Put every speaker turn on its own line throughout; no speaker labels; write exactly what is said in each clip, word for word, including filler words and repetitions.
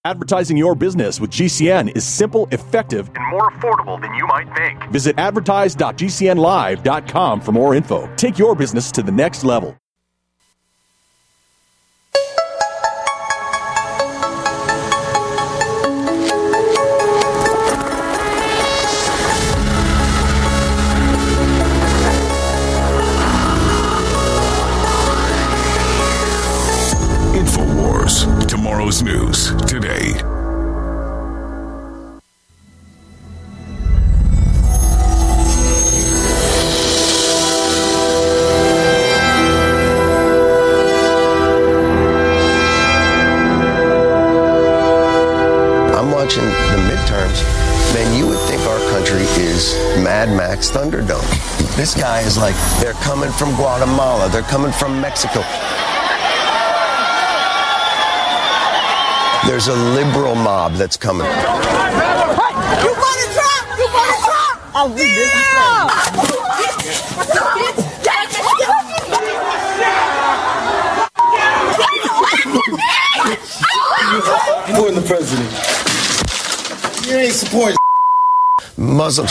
Advertising your business with G C N is simple, effective, and more affordable than you might think. Visit advertise dot g c n live dot com for more info. Take your business to the next level.
InfoWars, tomorrow's news today.
I'm watching the midterms. Man, you would think our country is Mad Max Thunderdome. This guy is like, they're coming from Guatemala, they're coming from Mexico. There's a liberal mob that's coming.
Hey, you voted Trump! You voted Trump! Oh, we yeah!
Supporting the president. You ain't supporting
Muslims.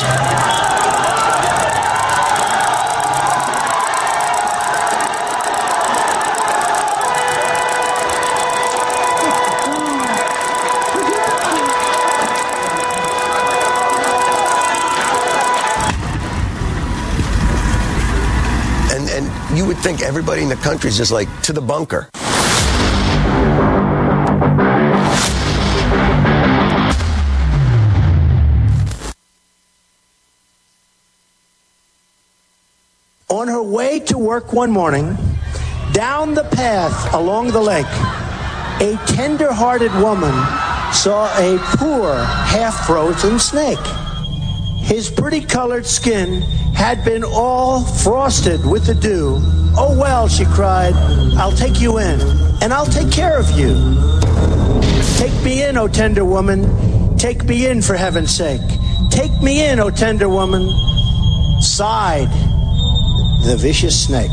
And and you would think everybody in the country is just like, to the bunker.
On her way to work one morning, down the path along the lake, a tender-hearted woman saw a poor, half-frozen snake. His pretty-colored skin had been all frosted with the dew. Oh, well, she cried, I'll take you in, and I'll take care of you. Take me in, O tender woman. Take me in, for heaven's sake. Take me in, O tender woman. Sighed the vicious snake.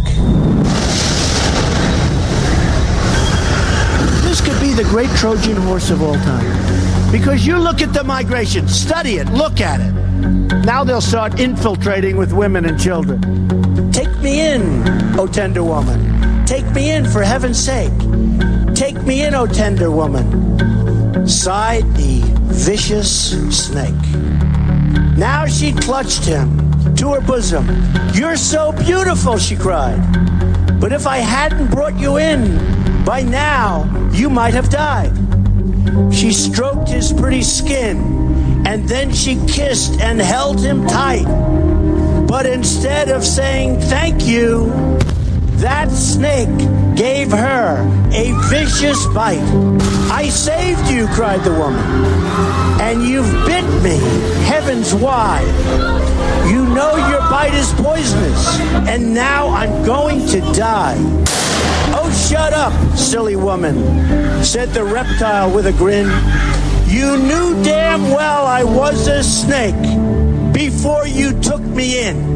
This could be the great Trojan horse of all time. Because you look at the migration, study it, look at it. Now they'll start infiltrating with women and children. Take me in, O tender woman. Take me in, for heaven's sake. Take me in, O tender woman. Sighed the vicious snake. Now she clutched him to her bosom. You're so beautiful, she cried. But if I hadn't brought you in, by now you might have died. She stroked his pretty skin, and then she kissed and held him tight. But instead of saying thank you, that snake gave her a vicious bite. I saved you, cried the woman, and you've bit me, heavens why. You know your bite is poisonous, and now I'm going to die. Oh, shut up, silly woman, said the reptile with a grin. You knew damn well I was a snake before you took me in.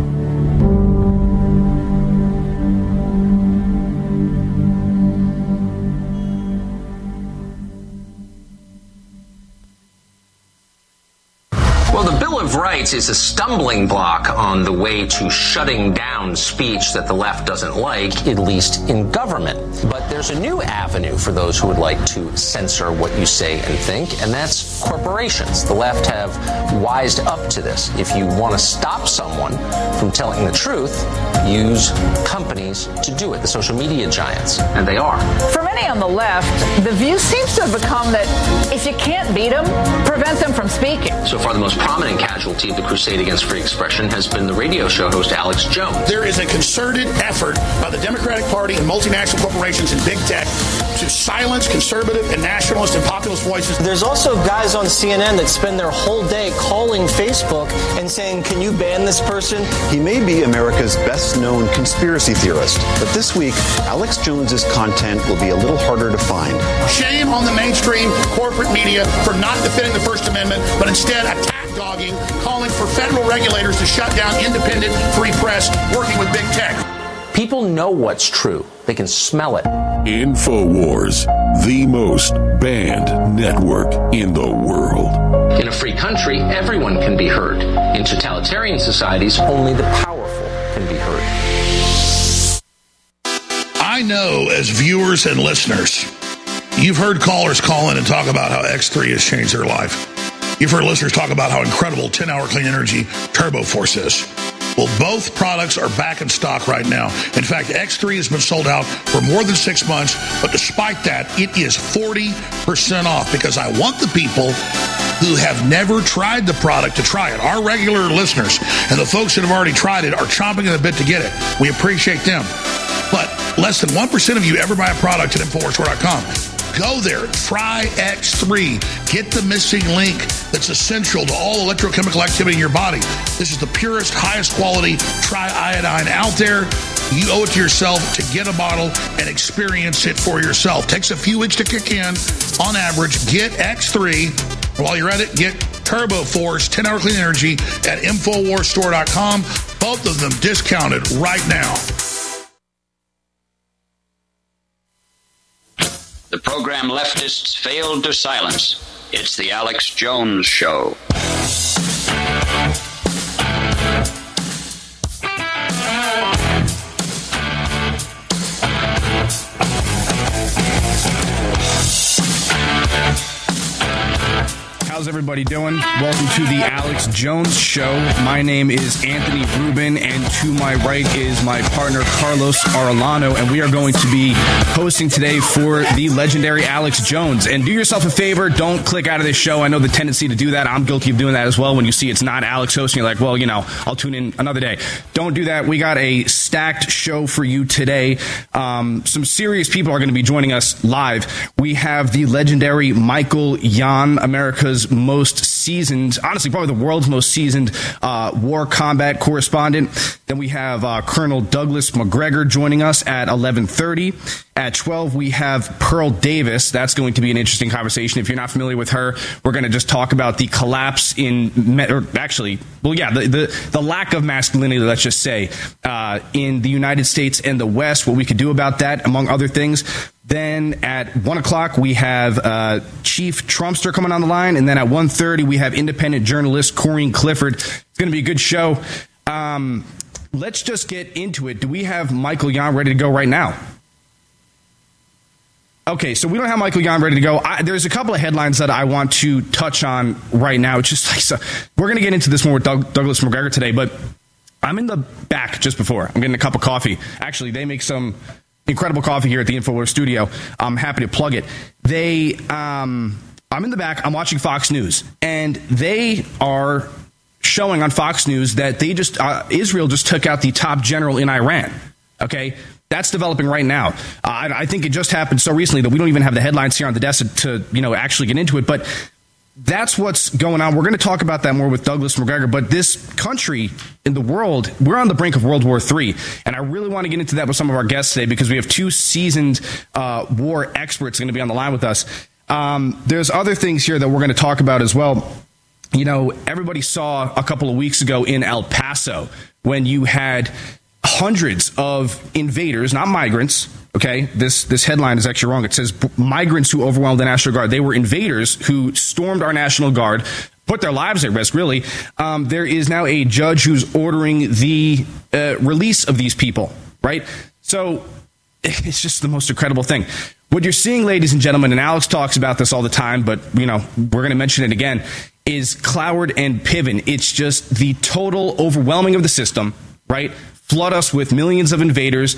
Well, the Bill of Rights is a stumbling block on the way to shutting down speech that the left doesn't like, at least in government. But there's a new avenue for those who would like to censor what you say and think, and that's corporations. The left have wised up to this. If you want to stop someone from telling the truth, use companies to do it, the social media giants, and they are.
For many on the left, the view seems to have become that if you can't beat them, prevent them from speaking.
So far, the most prominent casualty of the crusade against free expression has been the radio show host Alex Jones.
There is a concerted effort by the Democratic Party and multinational corporations and big tech to silence conservative and nationalist and populist voices.
There's also guys on C N N that spend their whole day calling Facebook and saying, can you ban this person?
He may be America's best-known conspiracy theorist, but this week, Alex Jones's content will be a little harder to find.
Shame on the mainstream corporate media for not defending the First Amendment, but instead attack dogging, calling for federal regulators to shut down independent free press, working with big tech.
People know what's true. They can smell it.
InfoWars, the most banned network in the world.
In a free country, everyone can be heard. In totalitarian societies, only the powerful can be heard.
I know as viewers and listeners, you've heard callers call in and talk about how X three has changed their life. You've heard listeners talk about how incredible ten-hour clean energy Turbo Force is. Well, both products are back in stock right now. In fact, X three has been sold out for more than six months, but despite that, it is forty percent off because I want the people who have never tried the product to try it. Our regular listeners and the folks that have already tried it are chomping at the bit to get it. We appreciate them. But less than one percent of you ever buy a product at Infowars Store dot com. Go there, try X three. Get the missing link that's essential to all electrochemical activity in your body. This is the purest, highest quality triiodine out there. You owe it to yourself to get a bottle and experience it for yourself. Takes a few weeks to kick in. On average, get X three. While you're at it, get Turbo Force ten-hour clean energy at Infowars Store dot com. Both of them discounted right now.
The program leftists failed to silence. It's the Alex Jones Show.
How's everybody doing? Welcome to the Alex Jones Show. My name is Anthony Rubin, and to my right is my partner Carlos Arellano, and we are going to be hosting today for the legendary Alex Jones. And do yourself a favor, don't click out of this show. I know the tendency to do that. I'm guilty of doing that as well. When you see it's not Alex hosting, you're like, well, you know, I'll tune in another day. Don't do that. We got a stacked show for you today. Um, some serious people are going to be joining us live. We have the legendary Michael Yon, America's most seasoned, honestly, probably the world's most seasoned uh, war combat correspondent. Then we have uh, Colonel Douglas Macgregor joining us at eleven thirty. At twelve, we have Pearl Davis. That's going to be an interesting conversation. If you're not familiar with her, we're going to just talk about the collapse in, or actually, well, yeah, the, the, the lack of masculinity, let's just say, uh, in the United States and the West, what we could do about that, among other things. Then at one o'clock, we have uh, Chief Trumpster coming on the line. And then at one thirty, we have independent journalist Corinne Clifford. It's going to be a good show. Um, let's just get into it. Do we have Michael Yon ready to go right now? Okay, so we don't have Michael Yon ready to go. I, there's a couple of headlines that I want to touch on right now. It's just like, so, we're going to get into this more with Doug, Douglas Macgregor today, but I'm in the back just before. I'm getting a cup of coffee. Actually, they make some incredible coffee here at the InfoWars studio. I'm happy to plug it. They, um, I'm in the back. I'm watching Fox News, and they are showing on Fox News that they just uh, Israel just took out the top general in Iran. Okay, that's developing right now. Uh, I, I think it just happened so recently that we don't even have the headlines here on the desk to, you know, actually get into it. But that's what's going on. We're going to talk about that more with Douglas Macgregor. But this country in the world, we're on the brink of World War Three. And I really want to get into that with some of our guests today because we have two seasoned uh, war experts going to be on the line with us. Um, there's other things here that we're going to talk about as well. You know, everybody saw a couple of weeks ago in El Paso when you had hundreds of invaders, not migrants. Okay, this this headline is actually wrong. It says migrants who overwhelmed the National Guard. They were invaders who stormed our National Guard, put their lives at risk, really. Um, there is now a judge who's ordering the uh, release of these people, right? So it's just the most incredible thing. What you're seeing, ladies and gentlemen, and Alex talks about this all the time, but, you know, we're going to mention it again, is Cloward and Piven. It's just the total overwhelming of the system, right? Flood us with millions of invaders,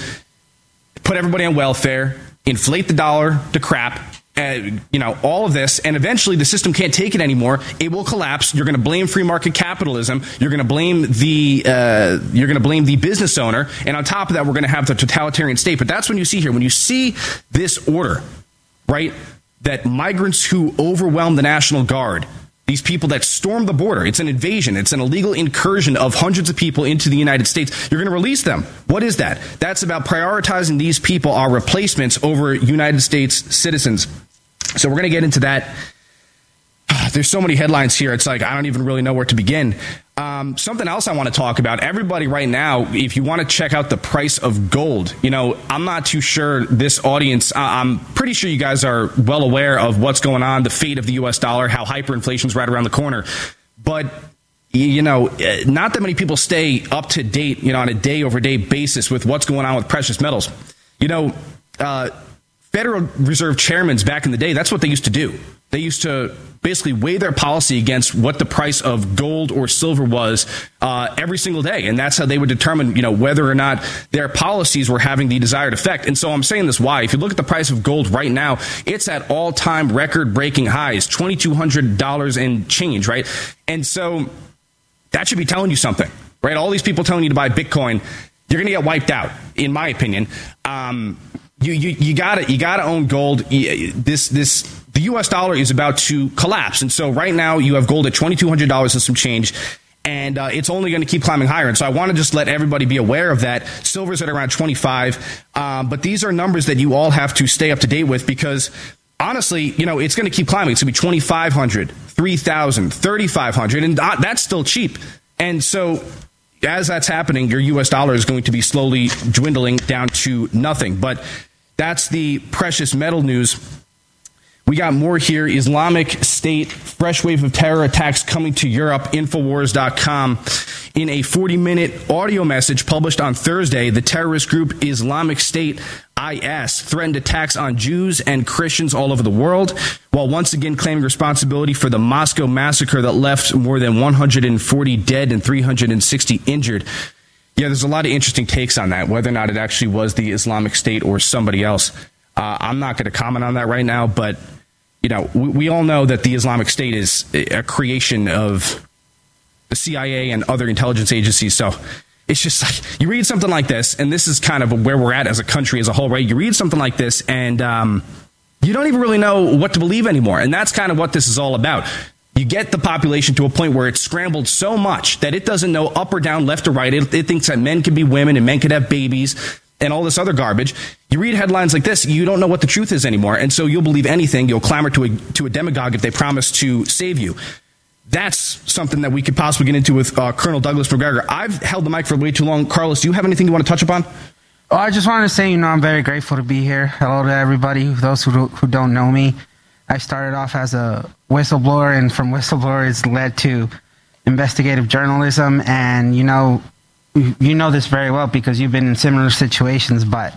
put everybody on welfare, inflate the dollar to crap, uh, you know, all of this, and eventually the system can't take it anymore. It will collapse. You're going to blame free market capitalism. You're going to blame the uh, you're going to blame the business owner, and on top of that, we're going to have the totalitarian state. But that's when you see here, when you see this order, right, that migrants who overwhelm the National Guard, these people that storm the border, it's an invasion, it's an illegal incursion of hundreds of people into the United States. You're going to release them. What is that? That's about prioritizing these people, our replacements, over United States citizens. So we're going to get into that. There's so many headlines here. It's like I don't even really know where to begin. Um, something else I want to talk about. Everybody right now, if you want to check out the price of gold, you know, I'm not too sure this audience, I'm pretty sure you guys are well aware of what's going on, the fate of the U S dollar, how hyperinflation is right around the corner. But, you know, not that many people stay up to date, you know, on a day over day basis with what's going on with precious metals. You know, uh, Federal Reserve chairmen back in the day, that's what they used to do. They used to basically weigh their policy against what the price of gold or silver was uh, every single day. And that's how they would determine, you know, whether or not their policies were having the desired effect. And so I'm saying this why. If you look at the price of gold right now, it's at all-time record-breaking highs, twenty-two hundred dollars and change, right? And so that should be telling you something, right? All these people telling you to buy Bitcoin, you're going to get wiped out, in my opinion. Um, you you you gotta you gotta own gold. This this the U S dollar is about to collapse, and so right now you have gold at twenty-two hundred dollars and some change, and uh, it's only going to keep climbing higher. And so I want to just let everybody be aware of that. Silver's at around twenty-five, um, but these are numbers that you all have to stay up to date with because honestly, you know, it's going to keep climbing. It's going to be twenty-five hundred, three thousand, thirty-five hundred, and that's still cheap. And so as that's happening, your U S dollar is going to be slowly dwindling down to nothing. But that's the precious metal news. We got more here. Islamic State, fresh wave of terror attacks coming to Europe. Infowars dot com. In a forty-minute audio message published on Thursday, the terrorist group Islamic State I S threatened attacks on Jews and Christians all over the world, while once again claiming responsibility for the Moscow massacre that left more than one hundred forty dead and three hundred sixty injured. Yeah, there's a lot of interesting takes on that, whether or not it actually was the Islamic State or somebody else. Uh, I'm not going to comment on that right now, but you know, we, we all know that the Islamic State is a creation of the C I A and other intelligence agencies. So it's just like you read something like this, and this is kind of where we're at as a country as a whole, right? You read something like this, and um, you don't even really know what to believe anymore. And that's kind of what this is all about. You get the population to a point where it's scrambled so much that it doesn't know up or down, left or right. It, it thinks that men can be women and men could have babies and all this other garbage. You read headlines like this, you don't know what the truth is anymore. And so you'll believe anything. You'll clamor to a, to a demagogue if they promise to save you. That's something that we could possibly get into with uh, Colonel Douglas Macgregor. I've held the mic for way too long. Carlos, do you have anything you want to touch upon?
Oh, I just wanted to say, you know, I'm very grateful to be here. Hello to everybody, those who, who don't know me. I started off as a whistleblower, and from whistleblower it's led to investigative journalism. And, you know, you know this very well because you've been in similar situations. But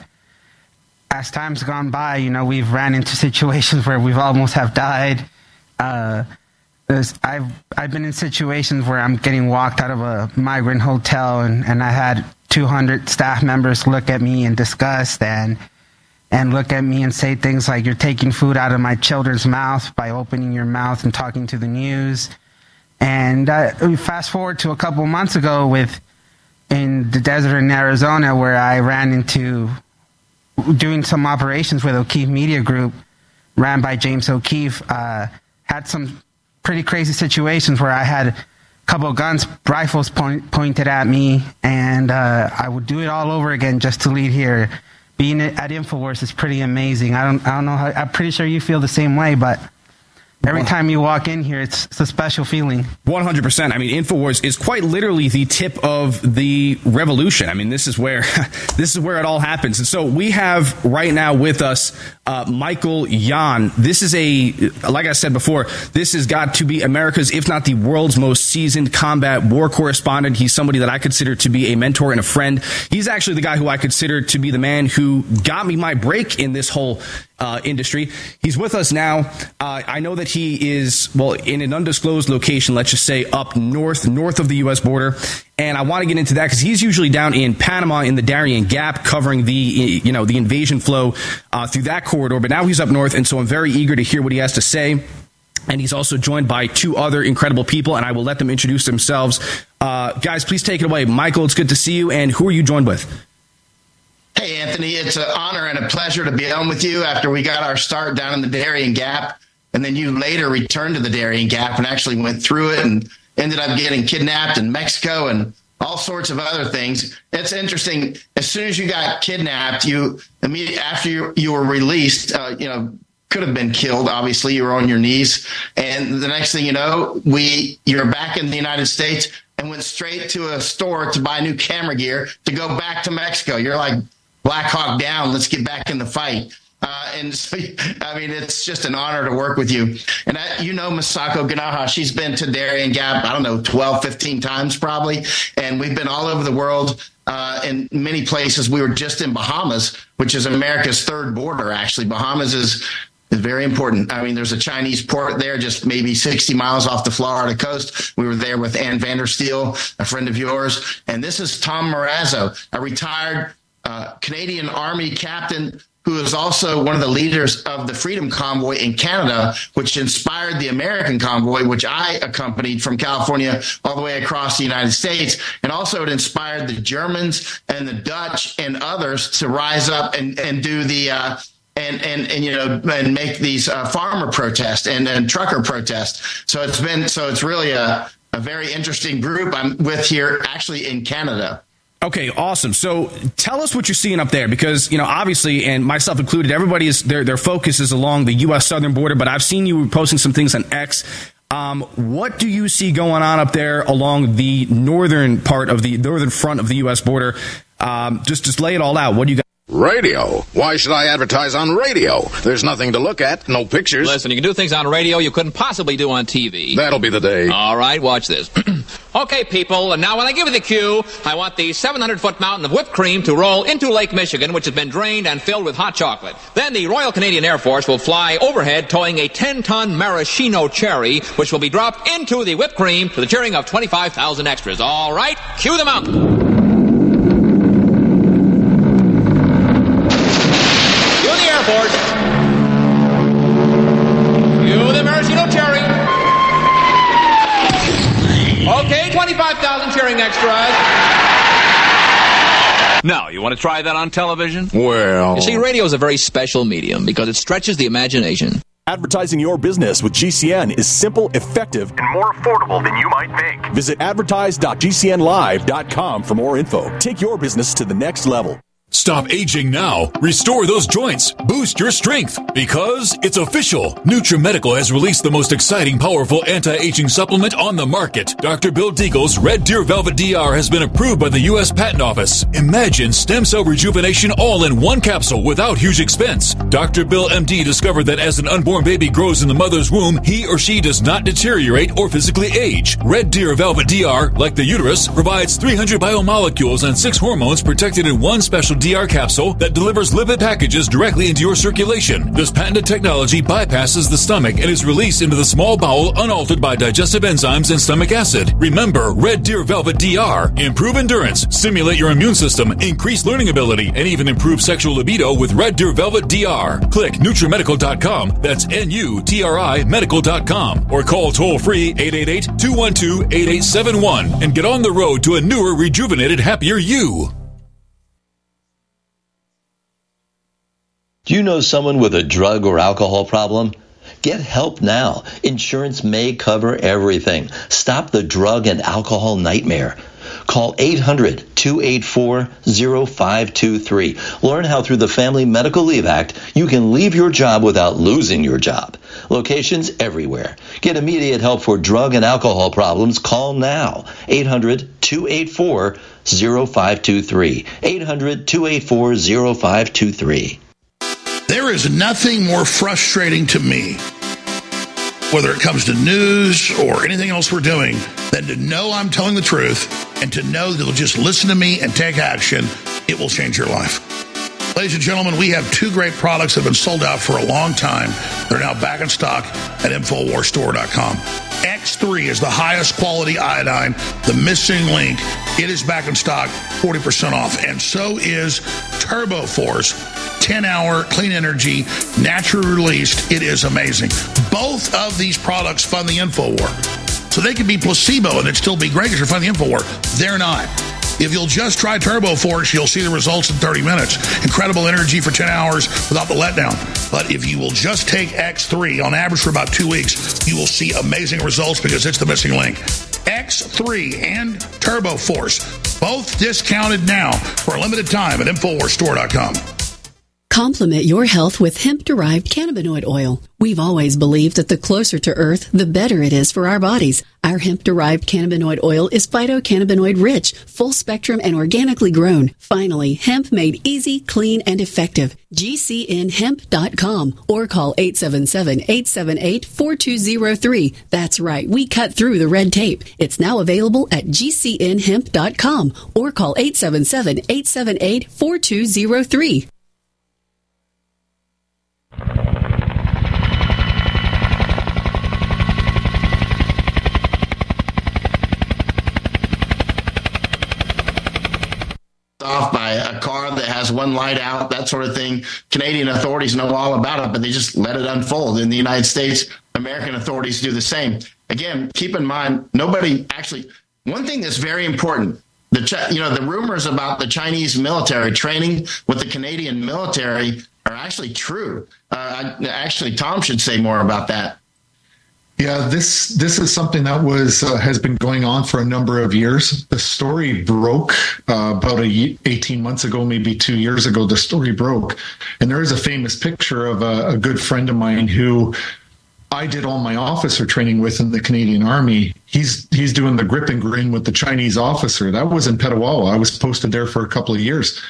as time's gone by, you know, we've ran into situations where we've almost have died. Uh, I've I've been in situations where I'm getting walked out of a migrant hotel, and, and I had two hundred staff members look at me in disgust and and look at me and say things like, "You're taking food out of my children's mouth by opening your mouth and talking to the news." And uh, fast forward to a couple months ago with in the desert in Arizona, where I ran into doing some operations with O'Keefe Media Group, ran by James O'Keefe. Uh, had some pretty crazy situations where I had a couple of guns, rifles point, pointed at me, and uh, I would do it all over again just to lead here. Being at InfoWars is pretty amazing. I don't, I don't know how. I'm pretty sure you feel the same way, but every time you walk in here, it's, it's a special feeling. one hundred percent. I mean, InfoWars is quite literally the tip of the revolution. I mean, this is where this is where it all happens. And so we have right now with us uh, Michael Yon. This is a, like I said before, this has got to be America's, if not the world's most seasoned combat war correspondent. He's somebody that I consider to be a mentor and a friend. He's actually the guy who I consider to be the man who got me my break in this whole Uh, industry. He's with us now. Uh, I know that he is, well, in an undisclosed location, let's just say up north, north of the U S border. And I want to get into that because he's usually down in Panama in the Darien Gap covering the, you know, the invasion flow uh, through that corridor. But now he's up north. And so I'm very eager to hear what he has to say. And he's also joined by two other incredible people, and I will let them introduce themselves. Uh, guys, please take it away. Michael, it's good to see you. And who are you joined with?
Hey, Anthony, it's an honor and a pleasure to be on with you after we got our start down in the Darien Gap. And then you later returned to the Darien Gap and actually went through it and ended up getting kidnapped in Mexico and all sorts of other things. It's interesting. As soon as you got kidnapped, you immediately after you, you were released, uh, you know, could have been killed. Obviously, you were on your knees. And the next thing you know, we you're back in the United States. and went straight to a store to buy new camera gear to go back to Mexico. You're like, Black Hawk down, let's get back in the fight. Uh, and so, I mean, it's just an honor to work with you. And I, you know, Misako Ganaha, she's been to Darien Gap, I don't know, twelve, fifteen times probably. And we've been all over the world uh, in many places. We were just in Bahamas, which is America's third border, actually. Bahamas is, is very important. I mean, there's a Chinese port there, just maybe sixty miles off the Florida coast. We were there with Ann Vandersteel, a friend of yours. And this is Tom Marazzo, a retired uh, Canadian Army captain who is also one of the leaders of the Freedom Convoy in Canada, which inspired the American convoy, which I accompanied from California all the way across the United States. And also it inspired the Germans and the Dutch and others to rise up and, and do the, uh, and, and, and, you know, and make these uh, farmer protests and, and trucker protests. So it's been, so it's really a, a very interesting group I'm with here actually in Canada.
Okay, awesome. So tell us what you're seeing up there, because, you know, obviously, and myself included, everybody is their their focus is along the U S southern border, but I've seen you posting some things on X. Um, what do you see going on up there along the northern part of the northern front of the U S border? Um, just just lay it all out. What do you got?
Radio? Why should I advertise on radio? There's nothing to look at, no pictures.
Listen, you can do things on radio you couldn't possibly do on T V.
That'll be the day.
All right, watch this. Okay, people, and now when I give you the cue, I want the seven hundred foot mountain of whipped cream to roll into Lake Michigan, which has been drained and filled with hot chocolate. Then the Royal Canadian Air Force will fly overhead towing a ten ton maraschino cherry, which will be dropped into the whipped cream to the cheering of twenty-five thousand extras. All right, cue the mountain. Airport. Cue the maraschino cherry. Okay, twenty-five thousand cheering extras. Now, you want to try that on television?
Well...
You see, radio is a very special medium because it stretches the imagination.
Advertising your business with G C N is simple, effective, and more affordable than you might think. Visit advertise dot G C N live dot com for more info. Take your business to the next level.
Stop aging now. Restore those joints. Boost your strength. Because it's official. NutriMedical has released the most exciting, powerful anti-aging supplement on the market. Doctor Bill Deagle's Red Deer Velvet D R has been approved by the U S Patent Office. Imagine stem cell rejuvenation all in one capsule without huge expense. Doctor Bill M D discovered that as an unborn baby grows in the mother's womb, he or she does not deteriorate or physically age. Red Deer Velvet D R, like the uterus, provides three hundred biomolecules and six hormones protected in one special D R capsule that delivers lipid packages directly into your circulation. This patented technology bypasses the stomach and is released into the small bowel unaltered by digestive enzymes and stomach acid. Remember, Red Deer Velvet D R. Improve endurance, stimulate your immune system, increase learning ability, and even improve sexual libido with Red Deer Velvet D R. Click NutriMedical dot com, that's N U T R I medical dot com, or call toll-free eight eight eight, two one two, eight eight seven one and get on the road to a newer, rejuvenated, happier you.
Do you know someone with a drug or alcohol problem? Get help now. Insurance may cover everything. Stop the drug and alcohol nightmare. Call eight hundred, two eight four, zero five two three. Learn how through the Family Medical Leave Act you can leave your job without losing your job. Locations everywhere. Get immediate help for drug and alcohol problems. Call now. eight hundred, two eight four, zero five two three. eight hundred, two eight four, zero five two three.
There is nothing more frustrating to me, whether it comes to news or anything else we're doing, than to know I'm telling the truth and to know that they'll just listen to me and take action. It will change your life. Ladies and gentlemen, we have two great products that have been sold out for a long time. They're now back in stock at InfoWars Store dot com. X three is the highest quality iodine, the missing link. It is back in stock, forty percent off. And so is Turbo Force, ten hour clean energy, naturally released. It is amazing. Both of these products fund the InfoWar. So they could be placebo and it'd still be great because you're funding the InfoWar. They're not. If you'll just try Turbo Force, you'll see the results in thirty minutes. Incredible energy for ten hours without the letdown. But if you will just take X three, on average for about two weeks, you will see amazing results because it's the missing link. X three and Turbo Force, both discounted now for a limited time at InfoWars Store dot com.
Complement your health with hemp-derived cannabinoid oil. We've always believed that the closer to Earth, the better it is for our bodies. Our hemp-derived cannabinoid oil is phytocannabinoid-rich, full-spectrum, and organically grown. Finally, hemp made easy, clean, and effective. G C N hemp dot com or call eight seven seven, eight seven eight, four two zero three. That's right, we cut through the red tape. It's now available at G C N hemp dot com or call eight seven seven, eight seven eight, four two zero three.
Off by a car that has one light out, that sort of thing. Canadian authorities know all about it, but they just let it unfold. In the United States, American authorities do the same. Again, keep in mind, nobody actually, one thing that's very important, the you know, the rumors about the Chinese military training with the Canadian military are actually true. Uh, actually, Tom should say more about that.
Yeah, this this is something that was uh, has been going on for a number of years. The story broke uh, about a, eighteen months ago, maybe two years ago. The story broke, and there is a famous picture of a, a good friend of mine who I did all my officer training with in the Canadian Army. He's he's doing the grip and grin with the Chinese officer. That was in Petawawa. I was posted there for a couple of years,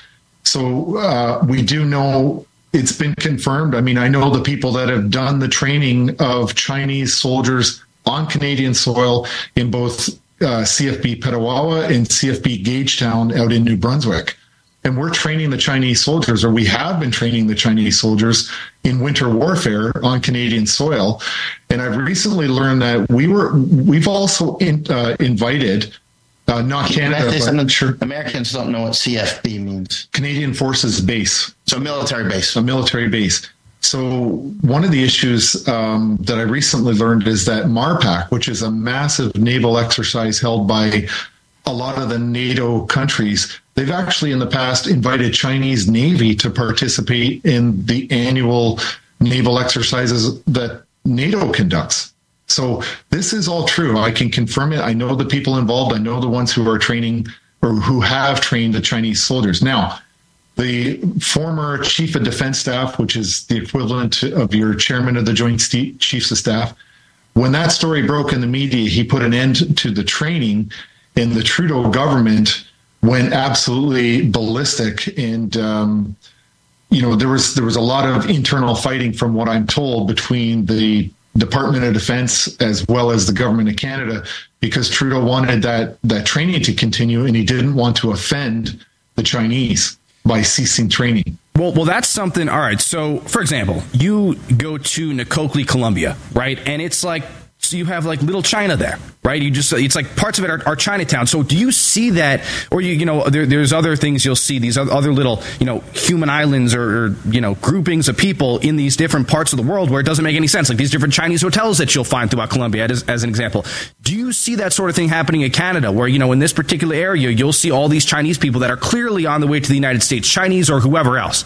so uh, we do know. It's been confirmed. I mean, I know the people that have done the training of Chinese soldiers on Canadian soil in both uh, C F B Petawawa and C F B Gagetown out in New Brunswick. And we're training the Chinese soldiers, or we have been training the Chinese soldiers in winter warfare on Canadian soil. And I've recently learned that we were, we've also in, uh, invited Uh, not Canada, but sure.
Americans don't know what C F B means.
Canadian Forces Base.
So military base.
A military base. So one of the issues um, that I recently learned is that MARPAC, which is a massive naval exercise held by a lot of the NATO countries, they've actually in the past invited Chinese Navy to participate in the annual naval exercises that NATO conducts. So this is all true. I can confirm it. I know the people involved. I know the ones who are training or who have trained the Chinese soldiers. Now, the former chief of defense staff, which is the equivalent of your chairman of the Joint Chiefs of Staff, when that story broke in the media, he put an end to the training, and the Trudeau government went absolutely ballistic. And, um, you know, there was there was a lot of internal fighting, from what I'm told, between the Department of Defense as well as the government of Canada, because Trudeau wanted that that training to continue, and he didn't want to offend the Chinese by ceasing training.
Well, well, that's something. All right. So, for example, you go to Nakokley, Colombia, right? And it's like, so you have like little China there, right? You just, it's like parts of it are, are Chinatown. So do you see that, or you, you know, there, there's other things you'll see, these other little, you know, human islands or, or, you know, groupings of people in these different parts of the world where it doesn't make any sense, like these different Chinese hotels that you'll find throughout Colombia, as, as an example. Do you see that sort of thing happening in Canada, where, you know, in this particular area, you'll see all these Chinese people that are clearly on the way to the United States, Chinese or whoever else?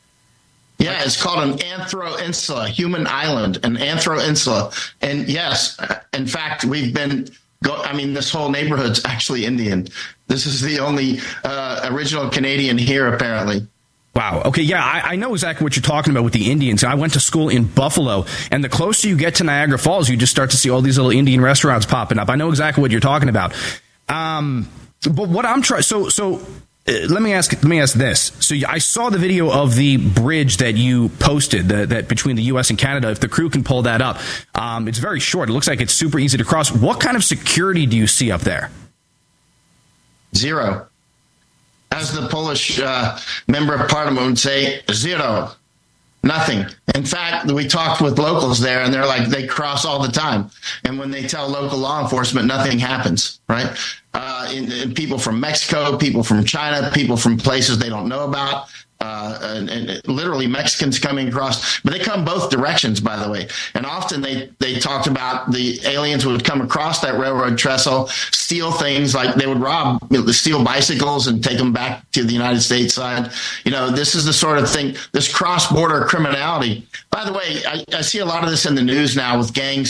Yeah, it's called an anthro-insula, human island, an anthro-insula. And yes, in fact, we've been, go, I mean, this whole neighborhood's actually Indian. This is the only uh, original Canadian here, apparently.
Wow. Okay. Yeah, I, I know exactly what you're talking about with the Indians. I went to school in Buffalo, and the closer you get to Niagara Falls, you just start to see all these little Indian restaurants popping up. I know exactly what you're talking about. Um, but what I'm trying, so, so, Uh, let me ask. Let me ask this. So I saw the video of the bridge that you posted, the, that between the U S and Canada. If the crew can pull that up, um, it's very short. It looks like it's super easy to cross. What kind of security do you see up there?
Zero. As the Polish uh, member of Parliament would say, zero. Nothing. In fact, we talked with locals there, and they're like, they cross all the time. And when they tell local law enforcement, nothing happens, right? Uh, in, in people from Mexico, people from China, people from places they don't know about, uh, and, and literally Mexicans coming across. But they come both directions, by the way. And often they, they talked about the aliens would come across that railroad trestle, steal things, like they would rob, you know, steal bicycles and take them back to the United States side. You know, this is the sort of thing, this cross-border criminality. By the way, I, I see a lot of this in the news now with gangs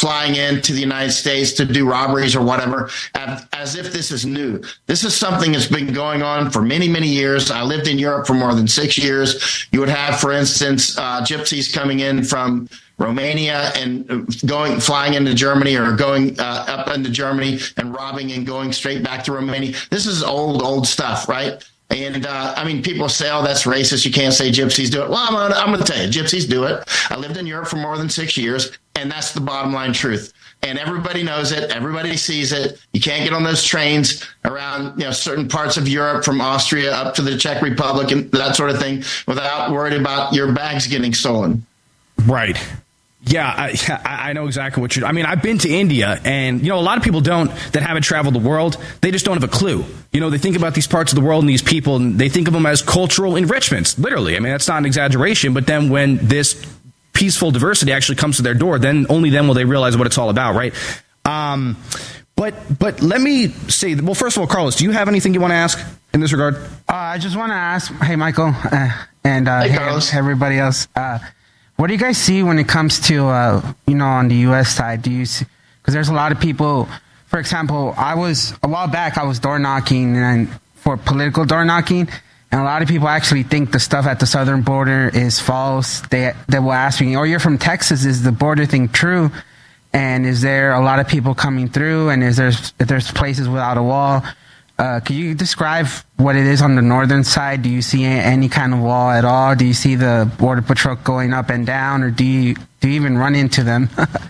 flying into the United States to do robberies or whatever, as if this is new. This is something that's been going on for many, many years. I lived in Europe for more than six years. You would have, for instance, uh, gypsies coming in from Romania and going, flying into Germany, or going uh, up into Germany and robbing and going straight back to Romania. This is old, old stuff, right? And, uh, I mean, people say, oh, that's racist. You can't say gypsies do it. Well, I'm gonna, I'm going to tell you, gypsies do it. I lived in Europe for more than six years, and that's the bottom line truth. And everybody knows it. Everybody sees it. You can't get on those trains around, you know, certain parts of Europe, from Austria up to the Czech Republic and that sort of thing, without worried about your bags getting stolen.
Right. Yeah, I, I know exactly what you're. I mean, I've been to India, and you know, a lot of people don't that haven't traveled the world. They just don't have a clue. You know, they think about these parts of the world and these people, and they think of them as cultural enrichments. Literally, I mean, that's not an exaggeration. But then, when this peaceful diversity actually comes to their door, then only then will they realize what it's all about, right? Um, but but let me say, well, first of all, Carlos, do you have anything you want to ask in this regard?
Uh, I just want to ask, hey, Michael, uh, and uh, hey, Carlos. Everybody else. Uh, What do you guys see when it comes to, uh, you know, on the U S side? Do you see, because there's a lot of people, for example, I was, a while back, I was door knocking and for political door knocking, and a lot of people actually think the stuff at the southern border is false. They, they will ask me, oh, you're from Texas, is the border thing true? And is there a lot of people coming through? And is there, if there's places without a wall? Uh, can you describe what it is on the northern side? Do you see any kind of wall at all? Do you see the Border Patrol going up and down, or do you do you even run into them?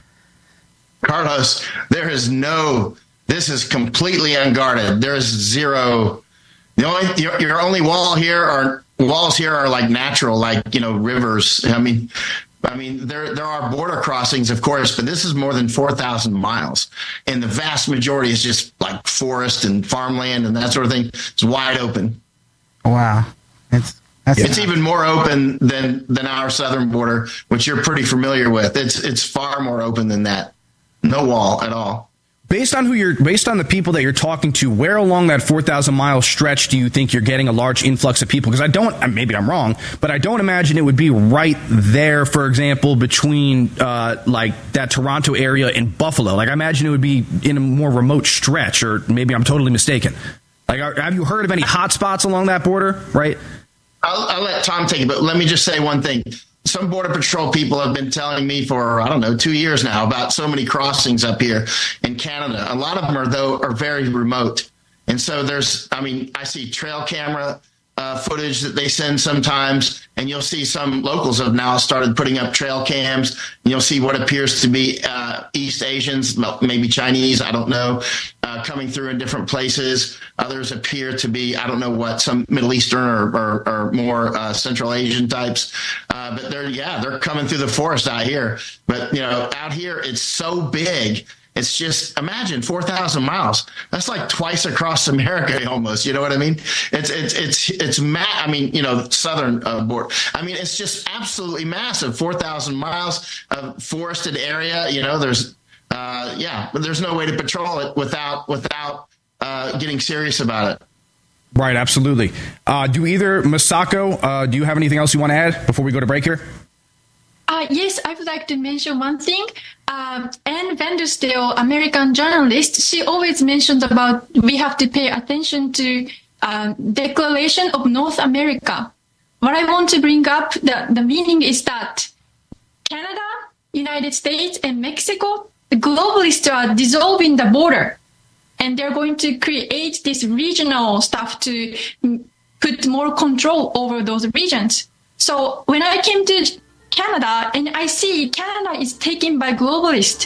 Carlos, there is no, this is completely unguarded. There is zero. The only, your, your only wall here are, walls here are like natural, like, you know, rivers. I mean, I mean, there there are border crossings, of course, but this is more than four thousand miles. And the vast majority is just like forest and farmland and that sort of thing. It's wide open.
Wow. It's that's
it's even more open than, than our southern border, which you're pretty familiar with. It's it's far more open than that. No wall at all.
Based on who you're, based on the people that you're talking to, where along that four thousand mile stretch do you think you're getting a large influx of people? Because I don't, maybe I'm wrong, but I don't imagine it would be right there, for example, between uh, like that Toronto area and Buffalo. Like, I imagine it would be in a more remote stretch, or maybe I'm totally mistaken. Like, are, have you heard of any hot spots along that border? Right.
I'll, I'll let Tom take it, but let me just say one thing. Some Border Patrol people have been telling me for, I don't know, two years now about so many crossings up here in Canada. A lot of them are, though, are very remote. And so there's, I mean, I see trail camera uh, footage that they send sometimes, and you'll see some locals have now started putting up trail cams. You'll see what appears to be uh, East Asians, maybe Chinese, I don't know, uh, coming through in different places. Others appear to be, I don't know what, some Middle Eastern or, or, or more uh, Central Asian types. Uh, but they're, yeah, they're coming through the forest out here. But, you know, out here, it's so big. It's just, imagine four thousand miles. That's like twice across America almost. You know what I mean? It's, it's, it's, it's, ma- I mean, you know, southern uh, border. I mean, it's just absolutely massive. four thousand miles of forested area. You know, there's, uh, yeah, but there's no way to patrol it without, without uh, getting serious about it.
Right. Absolutely. Uh, do either Masako, uh, do you have anything else you want to add before we go to break here?
Uh, yes, I would like to mention one thing. Um, Anne Vanderstel, American journalist, she always mentioned about we have to pay attention to uh, Declaration of North America. What I want to bring up, the, the meaning is that Canada, United States, and Mexico, the globalists are dissolving the border. And they're going to create this regional stuff to put more control over those regions. So when I came to Canada, and I see Canada is taken by globalists.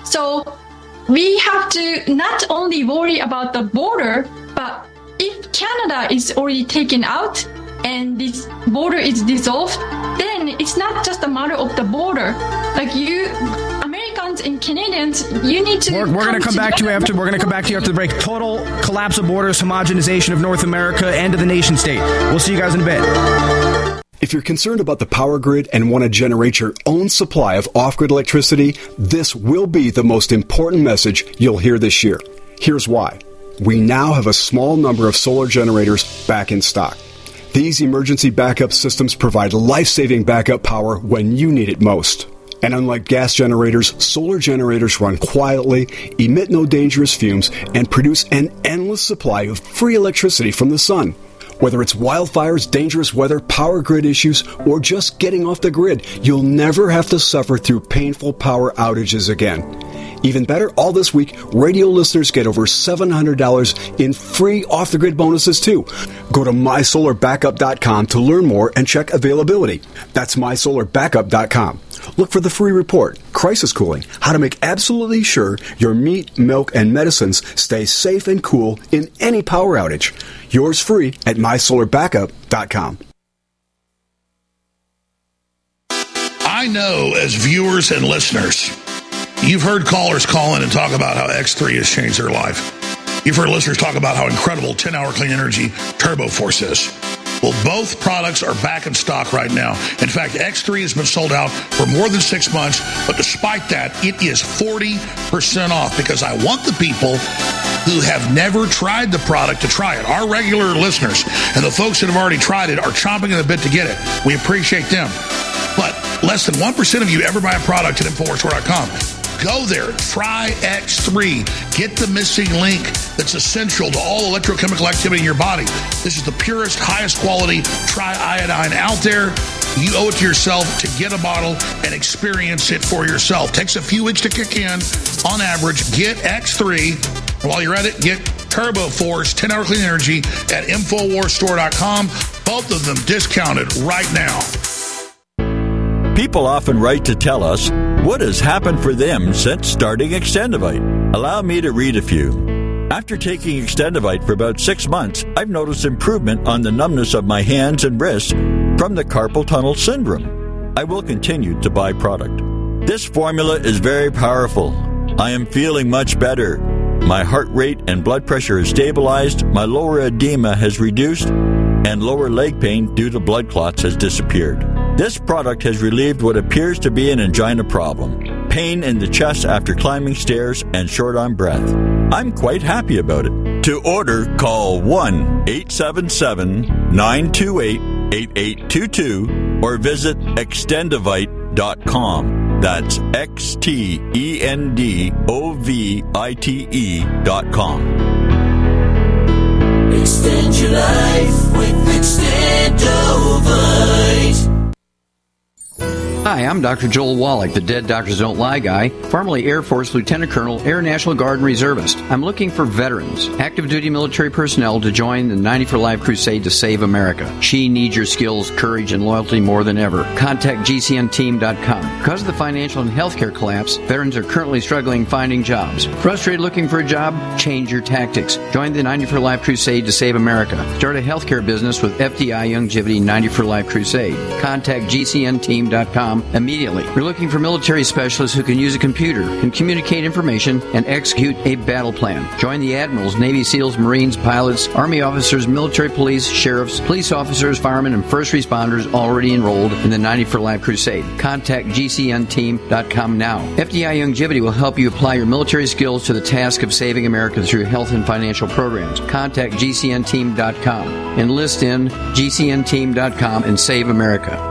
So we have to not only worry about the border, but if Canada is already taken out and this border is dissolved, then it's not just a matter of the border. Like you, Americans and Canadians, you need to.
We're, we're going to come back to you after. We're going to come back to you after the break. Total collapse of borders, homogenization of North America, end of the nation state. We'll see you guys in a bit.
If you're concerned about the power grid and want to generate your own supply of off-grid electricity, this will be the most important message you'll hear this year. Here's why. We now have a small number of solar generators back in stock. These emergency backup systems provide life-saving backup power when you need it most. And unlike gas generators, solar generators run quietly, emit no dangerous fumes, and produce an endless supply of free electricity from the sun. Whether it's wildfires, dangerous weather, power grid issues, or just getting off the grid, you'll never have to suffer through painful power outages again. Even better, all this week, radio listeners get over seven hundred dollars in free off-the-grid bonuses, too. Go to my solar backup dot com to learn more and check availability. That's my solar backup dot com. Look for the free report, Crisis Cooling, how to make absolutely sure your meat, milk, and medicines stay safe and cool in any power outage. Yours free at my solar backup dot com.
I know as viewers and listeners, you've heard callers call in and talk about how X three has changed their life. You've heard listeners talk about how incredible ten-hour clean energy Turbo Force is. Well, both products are back in stock right now. In fact, X three has been sold out for more than six months, but despite that, it is forty percent off because I want the people who have never tried the product to try it. Our regular listeners and the folks that have already tried it are chomping at the bit to get it. We appreciate them. But less than one percent of you ever buy a product at Infowars Store dot com. Go there, try X three. Get the missing link that's essential to all electrochemical activity in your body. This is the purest, highest quality triiodine out there. You owe it to yourself to get a bottle and experience it for yourself. Takes a few weeks to kick in on average. Get X three. And while you're at it, get Turbo Force ten-hour clean energy at Infowars Store dot com. Both of them discounted right now.
People often write to tell us what has happened for them since starting Extendivite. Allow me to read a few. After taking Extendivite for about six months, I've noticed improvement on the numbness of my hands and wrists from the carpal tunnel syndrome. I will continue to buy product. This formula is very powerful. I am feeling much better. My heart rate and blood pressure is stabilized, my lower edema has reduced, and lower leg pain due to blood clots has disappeared. This product has relieved what appears to be an angina problem, pain in the chest after climbing stairs, and short on breath. I'm quite happy about it. To order, call one eight seven seven, nine two eight, eight eight two two or visit extendivite dot com. That's X T E N D O V I T E dot com.
Extend your life with Extendovite.
Hi, I'm Doctor Joel Wallach, the Dead Doctors Don't Lie guy, formerly Air Force Lieutenant Colonel, Air National Guard and Reservist. I'm looking for veterans, active duty military personnel to join the ninety for Life crusade to save America. She needs your skills, courage, and loyalty more than ever. Contact G C N team dot com. Because of the financial and healthcare collapse, veterans are currently struggling finding jobs. Frustrated looking for a job? Change your tactics. Join the ninety for Life crusade to save America. Start a healthcare business with F D I Youngevity ninety for Life crusade. Contact G C N team dot com immediately. We're looking for military specialists who can use a computer, can communicate information, and execute a battle plan. Join the admirals, Navy SEALs, Marines, pilots, Army officers, military police, sheriffs, police officers, firemen, and first responders already enrolled in the ninety for Life crusade. Contact G C N team dot com now. F D I Youngevity will help you apply your military skills to the task of saving America through health and financial programs. Contact G C N team dot com. Enlist in G C N team dot com and save America.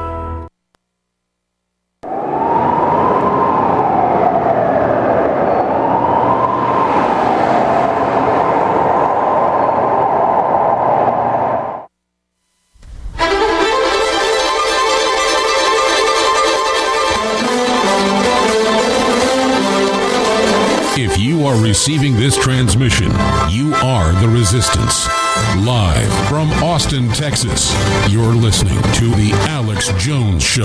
Receiving this transmission, you are the Resistance. Live from Austin, Texas, you're listening to The Alex Jones Show.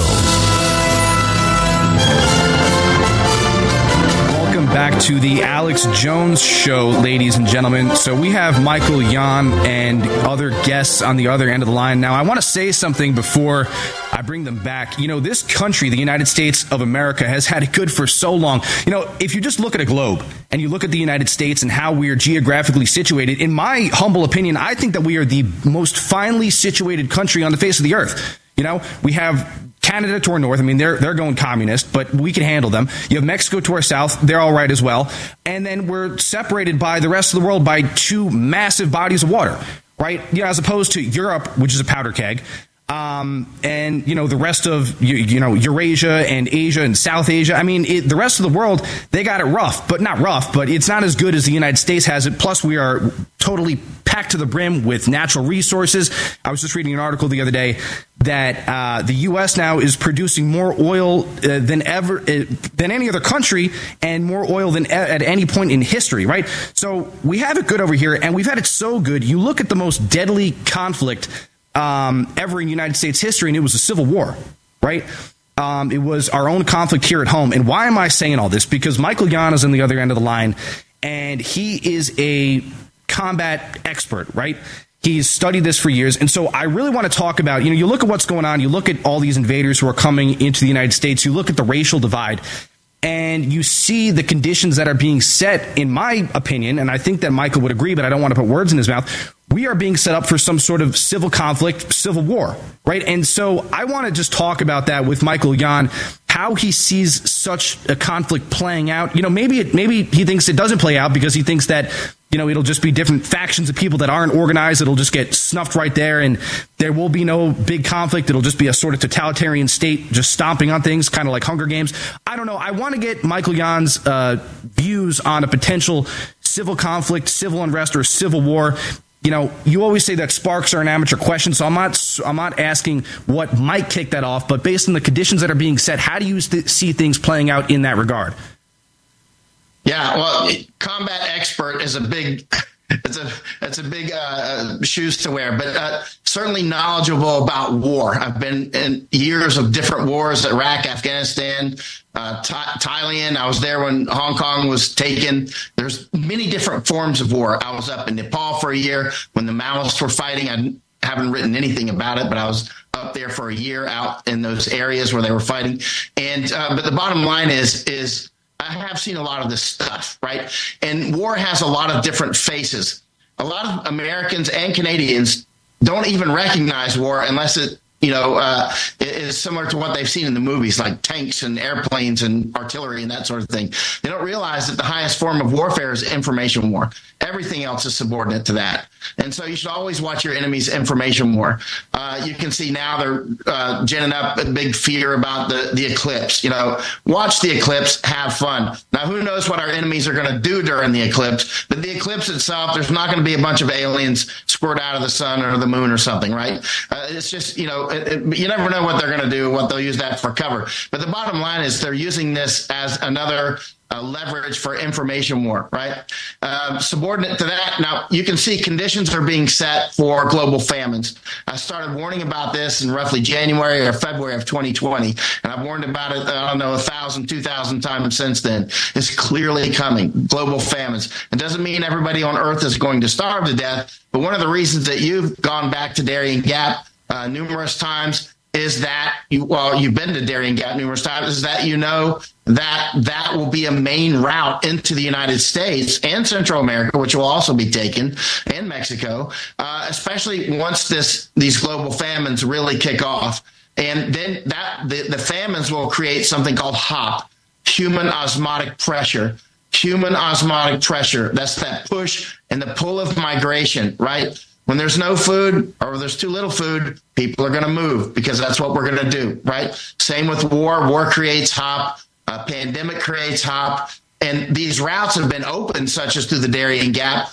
Welcome back to The Alex Jones Show, ladies and gentlemen. So we have Michael Yon and other guests on the other end of the line. Now, I want to say something before I bring them back. You know, this country, the United States of America, has had it good for so long. You know, if you just look at a globe and you look at the United States and how we are geographically situated, in my humble opinion, I think that we are the most finely situated country on the face of the earth. You know, we have Canada to our north. I mean, they're they're going communist, but we can handle them. You have Mexico to our south. They're all right as well. And then we're separated by the rest of the world by two massive bodies of water, right? You know, as opposed to Europe, which is a powder keg, Um, and, you know, the rest of, you, you know, Eurasia and Asia and South Asia. I mean, it, the rest of the world, they got it rough, but not rough, but it's not as good as the United States has it. Plus, we are totally packed to the brim with natural resources. I was just reading an article the other day that uh, the U S now is producing more oil uh, than ever, uh, than any other country, and more oil than e- at any point in history, right? So we have it good over here, and we've had it so good. You look at the most deadly conflict Um, ever in United States history, and it was a civil war, right? Um, it was our own conflict here at home. And why am I saying all this? Because Michael Yon is on the other end of the line, and he is a combat expert, right? He's studied this for years. And so I really want to talk about, you know, you look at what's going on, you look at all these invaders who are coming into the United States, you look at the racial divide, and you see the conditions that are being set, in my opinion, and I think that Michael would agree, but I don't want to put words in his mouth. We are being set up for some sort of civil conflict, civil war, right? And so I want to just talk about that with Michael Yon, how he sees such a conflict playing out. You know, maybe it, maybe he thinks it doesn't play out because he thinks that, you know, it'll just be different factions of people that aren't organized. It'll just get snuffed right there, and there will be no big conflict. It'll just be a sort of totalitarian state just stomping on things, kind of like Hunger Games. I don't know. I want to get Michael Yon's uh, views on a potential civil conflict, civil unrest, or civil war. You know, you always say that sparks are an amateur question, so I'm not I'm not asking what might kick that off, but based on the conditions that are being set, how do you st- see things playing out in that regard?
Yeah, well, combat expert is a big, it's a it's a big uh, shoes to wear, but uh, certainly knowledgeable about war. I've been in years of different wars: Iraq, Afghanistan, uh, Th- Thailand. I was there when Hong Kong was taken. There's many different forms of war. I was up in Nepal for a year when the Maoists were fighting. I haven't written anything about it, but I was up there for a year out in those areas where they were fighting. And uh, but the bottom line is is. I have seen a lot of this stuff, right? And war has a lot of different faces. A lot of Americans and Canadians don't even recognize war unless it, you know, uh, is similar to what they've seen in the movies, like tanks and airplanes and artillery and that sort of thing. They don't realize that the highest form of warfare is information war. Everything else is subordinate to that. And so you should always watch your enemy's information war. Uh, you can see now they're uh, ginning up a big fear about the, the eclipse. You know, watch the eclipse, have fun. Now, who knows what our enemies are going to do during the eclipse? But the eclipse itself, there's not going to be a bunch of aliens squirt out of the sun or the moon or something, right? Uh, it's just, you know, it, it, you never know what they're going to do, what they'll use that for cover. But the bottom line is they're using this as another Uh, leverage for information war, right? Um, subordinate to that, now you can see conditions are being set for global famines. I started warning about this in roughly January or February of twenty twenty, and I've warned about it, I don't know, a thousand, two thousand times since then. It's clearly coming, global famines. It doesn't mean everybody on Earth is going to starve to death, but one of the reasons that you've gone back to Darien Gap uh, numerous times is that, you, well, you've been to Darien Gap numerous times, is that you know that that will be a main route into the United States and Central America, which will also be taken, and Mexico, uh, especially once this these global famines really kick off. And then that the, the famines will create something called HOP, human osmotic pressure. Human osmotic pressure. That's that push and the pull of migration, right? When there's no food or there's too little food, people are going to move because that's what we're going to do, right? Same with war. War creates HOP. A pandemic creates HOP. And these routes have been opened, such as through the Darien Gap,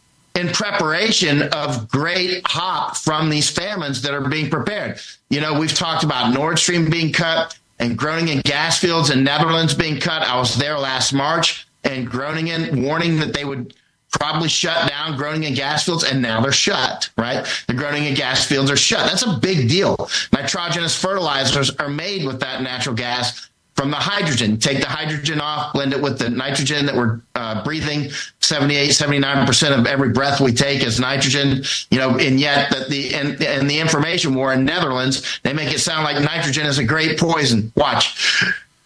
in preparation of great HOP from these famines that are being prepared. You know, we've talked about Nord Stream being cut and Groningen gas fields in Netherlands being cut. I was there last March, and Groningen warning that they would probably shut down Groningen gas fields, and now they're shut, right? The Groningen gas fields are shut. That's a big deal. Nitrogenous fertilizers are made with that natural gas from the hydrogen. Take the hydrogen off, blend it with the nitrogen that we're uh, breathing. seventy-eight, seventy-nine percent of every breath we take is nitrogen, you know, and yet that the, and, and the information war in Netherlands, they make it sound like nitrogen is a great poison. Watch.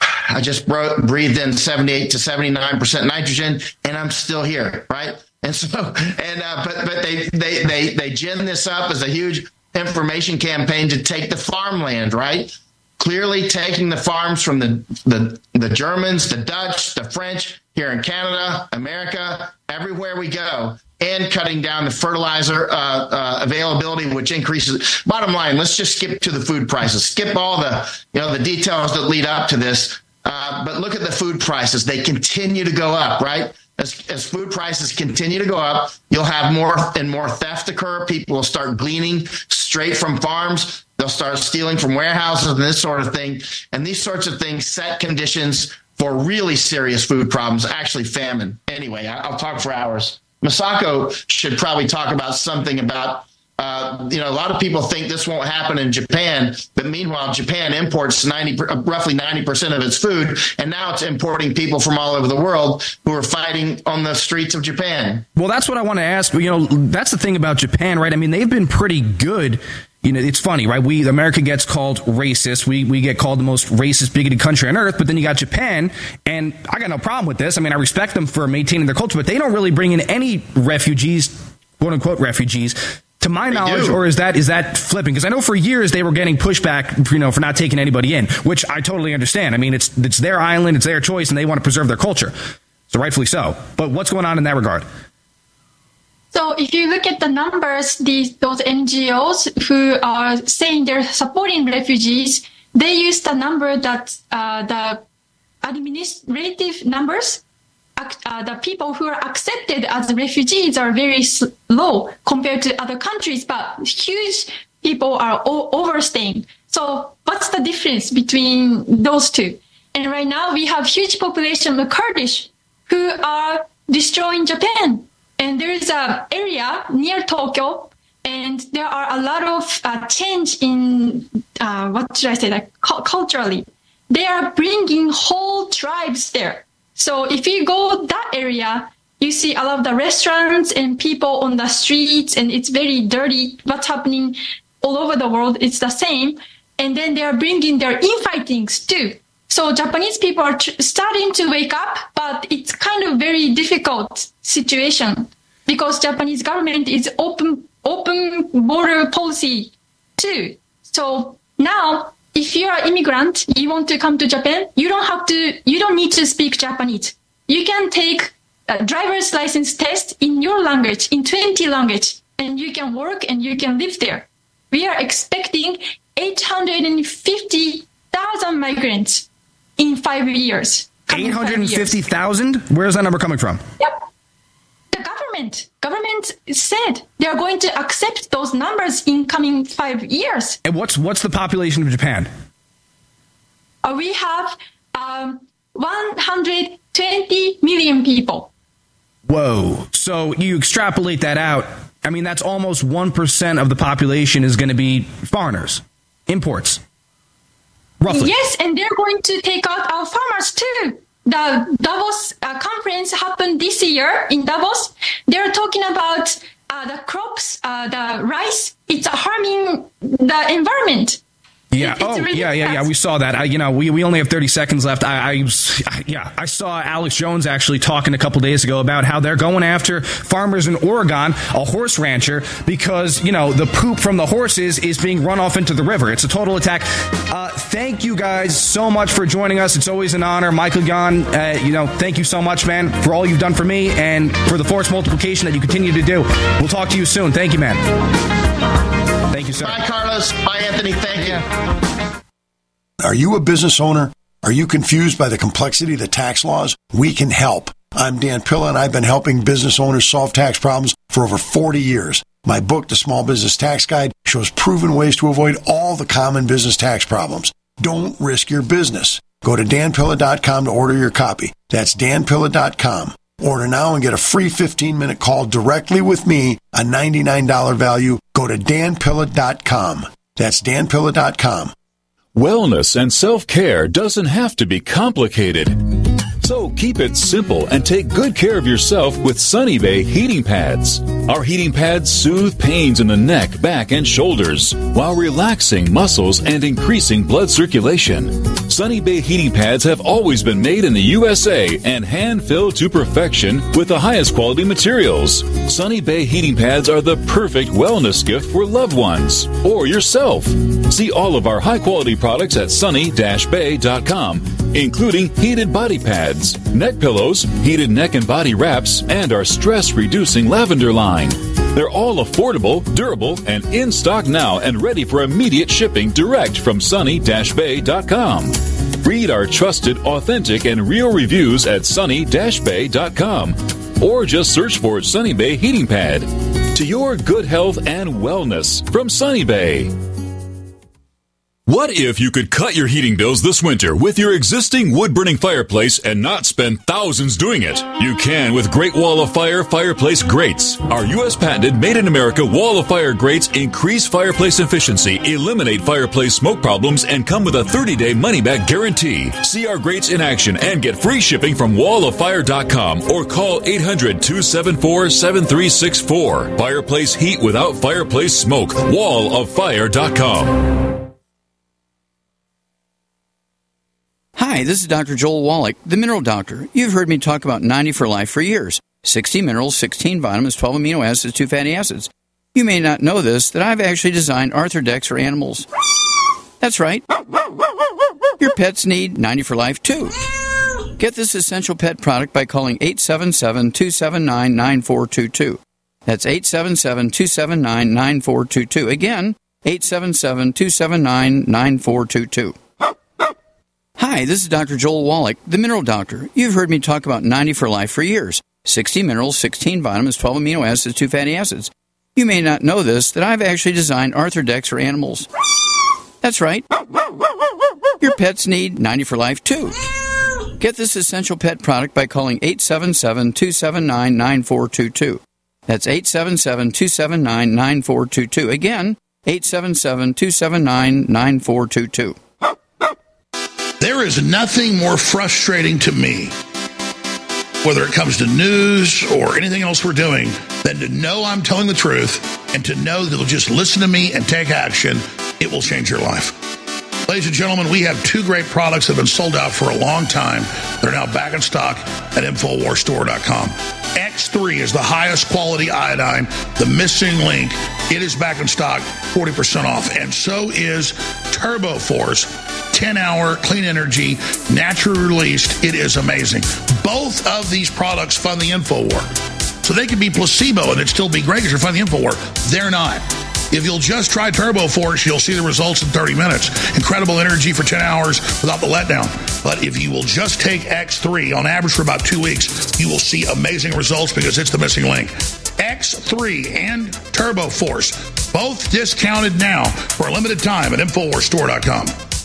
I just bro- breathed in seventy-eight to seventy-nine percent nitrogen, and I'm still here, right? And so, and uh, but but they they they they gin this up as a huge information campaign to take the farmland, right? Clearly taking the farms from the the the Germans, the Dutch, the French, here in Canada, America, everywhere we go. and cutting down the fertilizer uh, uh, availability, which increases. Bottom line, let's just skip to the food prices. Skip all the, you know, the details that lead up to this. Uh, but look at the food prices. They continue to go up, right? As, as food prices continue to go up, you'll have more and more theft occur. People will start gleaning straight from farms. They'll start stealing from warehouses and this sort of thing. And these sorts of things set conditions for really serious food problems, actually famine. Anyway, I'll talk for hours. Masako should probably talk about something about, uh, you know, a lot of people think this won't happen in Japan, but meanwhile, Japan imports ninety, roughly ninety percent of its food, and now it's importing people from all over the world who are fighting on the streets of Japan.
Well, that's what I want to ask. You know, that's the thing about Japan, right? I mean, they've been pretty good. You know, it's funny, right? We, America gets called racist. We we get called the most racist, bigoted country on earth. But then you got Japan, and I got no problem with this. I mean, I respect them for maintaining their culture, but they don't really bring in any refugees, quote unquote refugees, to my they knowledge. Do. Or is that is that flipping? Because I know for years they were getting pushback, you know, for not taking anybody in, which I totally understand. I mean, it's it's their island, it's their choice, and they want to preserve their culture, so rightfully so. But what's going on in that regard?
So if you look at the numbers, these those N G Os who are saying they're supporting refugees, they use the number that uh, the administrative numbers, uh, the people who are accepted as refugees are very low compared to other countries, but huge people are o- overstaying. So what's the difference between those two? And right now we have huge population of Kurdish who are destroying Japan. And there is an area near Tokyo, and there are a lot of uh, change in, uh, what should I say, like cu- culturally. They are bringing whole tribes there. So if you go that area, you see a lot of the restaurants and people on the streets, and it's very dirty. What's happening all over the world, it's the same. And then they are bringing their infightings too. So Japanese people are tr- starting to wake up, but it's kind of very difficult situation because Japanese government is open open border policy too. So now, if you are an immigrant, you want to come to Japan, you don't have to, you don't need to speak Japanese. You can take a driver's license test in your language, in twenty language, and you can work and you can live there. We are expecting eight hundred fifty thousand migrants in five years.
eight hundred fifty thousand? Where's that number coming from?
Yep. The government. Government said they're going to accept those numbers in coming five years.
And what's what's the population of Japan?
Uh, we have um, one hundred twenty million people.
Whoa. So you extrapolate that out. I mean, that's almost one percent of the population is going to be foreigners, imports. Roughly.
Yes, and they're going to take out our farmers too. The Davos uh, conference happened this year in Davos. They're talking about uh, the crops, uh, the rice. It's harming the environment.
Yeah. It's, it's oh, really yeah, yeah, yeah. We saw that. I, you know, we, we only have thirty seconds left. I, I, yeah, I saw Alex Jones actually talking a couple days ago about how they're going after farmers in Oregon, a horse rancher, because, you know, the poop from the horses is being run off into the river. It's a total attack. Uh, thank you guys so much for joining us. It's always an honor. Michael Yon, uh, you know, thank you so much, man, for all you've done for me and for the force multiplication that you continue to do. We'll talk to you soon. Thank you, man. Thank you, sir.
Bye, Carlos. Bye, Anthony. Thank you.
Are you a business owner? Are you confused by the complexity of the tax laws? We can help. I'm Dan Pilla, and I've been helping business owners solve tax problems for over forty years. My book, The Small Business Tax Guide, shows proven ways to avoid all the common business tax problems. Don't risk your business. Go to dan pilla dot com to order your copy. That's dan pilla dot com. Order now and get a free fifteen-minute call directly with me, a ninety-nine dollars value. Go to dan pilla dot com. That's dan pilla dot com.
Wellness and self-care doesn't have to be complicated. So keep it simple and take good care of yourself with Sunny Bay heating pads. Our heating pads soothe pains in the neck, back, and shoulders while relaxing muscles and increasing blood circulation. Sunny Bay heating pads have always been made in the U S A and hand-filled to perfection with the highest quality materials. Sunny Bay heating pads are the perfect wellness gift for loved ones or yourself. See all of our high-quality products at sunny dash bay dot com including heated body pads, neck pillows, heated neck and body wraps, and our stress-reducing lavender line. They're all affordable, durable, and in stock now and ready for immediate shipping direct from sunny dash bay dot com. Read our trusted, authentic, and real reviews at sunny dash bay dot com or just search for Sunny Bay Heating Pad. To your good health and wellness from Sunny Bay. What if you could cut your heating bills this winter with your existing wood-burning fireplace and not spend thousands doing it? You can with Great Wall of Fire fireplace grates. Our U S patented made-in-America Wall of Fire grates increase fireplace efficiency, eliminate fireplace smoke problems, and come with a thirty-day money-back guarantee. See our grates in action and get free shipping from wall of fire dot com or call eight hundred, two seven four, seven three six four. Fireplace heat without fireplace smoke. wall of fire dot com.
Hi, this is Doctor Joel Wallach, the Mineral Doctor. You've heard me talk about ninety for Life for years. sixty minerals, sixteen vitamins, twelve amino acids, two fatty acids. You may not know this, that I've actually designed Arthrodex for animals. That's right. Your pets need ninety for Life, too. Get this essential pet product by calling eight seven seven, two seven nine, nine four two two. That's eight seven seven, two seven nine, nine four two two. Again, eight seven seven, two seven nine, nine four two two. Hi, this is Doctor Joel Wallach, the Mineral Doctor. You've heard me talk about ninety for Life for years. sixty minerals, sixteen vitamins, twelve amino acids, two fatty acids. You may not know this, that I've actually designed Arthrodex for animals. That's right. Your pets need ninety for Life, too. Get this essential pet product by calling eight seven seven, two seven nine, nine four two two. That's eight seven seven, two seven nine, nine four two two. Again, eight seven seven, two seven nine, nine four two two.
There is nothing more frustrating to me, whether it comes to news or anything else we're doing, than to know I'm telling the truth and to know that they'll just listen to me and take action. It will change your life. Ladies and gentlemen, we have two great products that have been sold out for a long time. They're now back in stock at infowars store dot com. X three is the highest quality iodine, the missing link. It is back in stock, forty percent off. And so is Turbo Force, ten hour clean energy, naturally released. It is amazing. Both of these products fund the InfoWar. So they could be placebo and it'd still be great because you're funding the InfoWar. They're not. If you'll just try Turbo Force, you'll see the results in thirty minutes. Incredible energy for ten hours without the letdown. But if you will just take X three on average for about two weeks, you will see amazing results because it's the missing link. X three and Turbo Force, both discounted now for a limited time at infowars store dot com.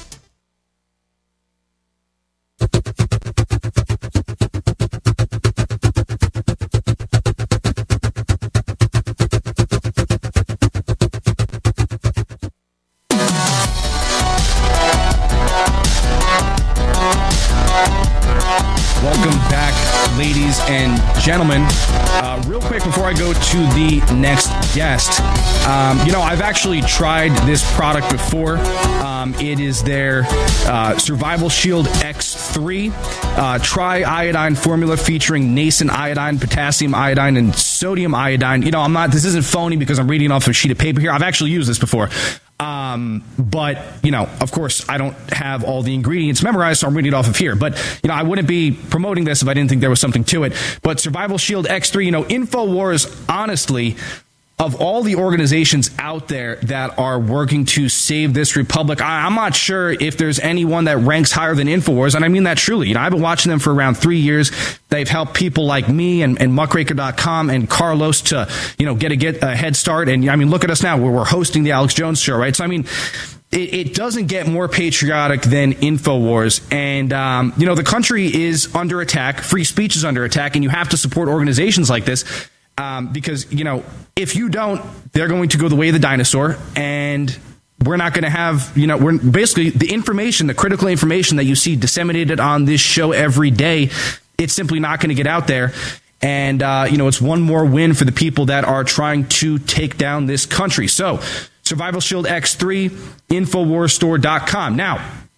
Welcome back, ladies and gentlemen. Uh, real quick before I go to the next guest, um, you know, I've actually tried this product before. Um, it is their uh, Survival Shield X three uh, tri-iodine formula featuring nascent iodine, potassium iodine, and sodium iodine. You know, I'm not, this isn't phony because I'm reading off a sheet of paper here. I've actually used this before. Um, but, you know, of course, I don't have all the ingredients memorized, so I'm reading it off of here. But, you know, I wouldn't be promoting this if I didn't think there was something to it. But Survival Shield X three, you know, InfoWars, honestly, of all the organizations out there that are working to save this republic, I, I'm not sure if there's anyone that ranks higher than InfoWars, and I mean that truly. You know, I've been watching them for around three years. They've helped people like me and, and muckraker dot com and Carlos to, you know, get a get a head start. And I mean, look at us now. We're, we're hosting the Alex Jones Show, right? So I mean, it, it doesn't get more patriotic than InfoWars. And um, you know, the country is under attack. Free speech is under attack, and you have to support organizations like this. Um, because, you know, if you don't, they're going to go the way of the dinosaur, and we're not going to have, you know, we're basically the information, the critical information that you see disseminated on this show every day, it's simply not going to get out there. And, uh, you know, it's one more win for the people that are trying to take down this country. So, Survival Shield X three, infowars store dot com. Now,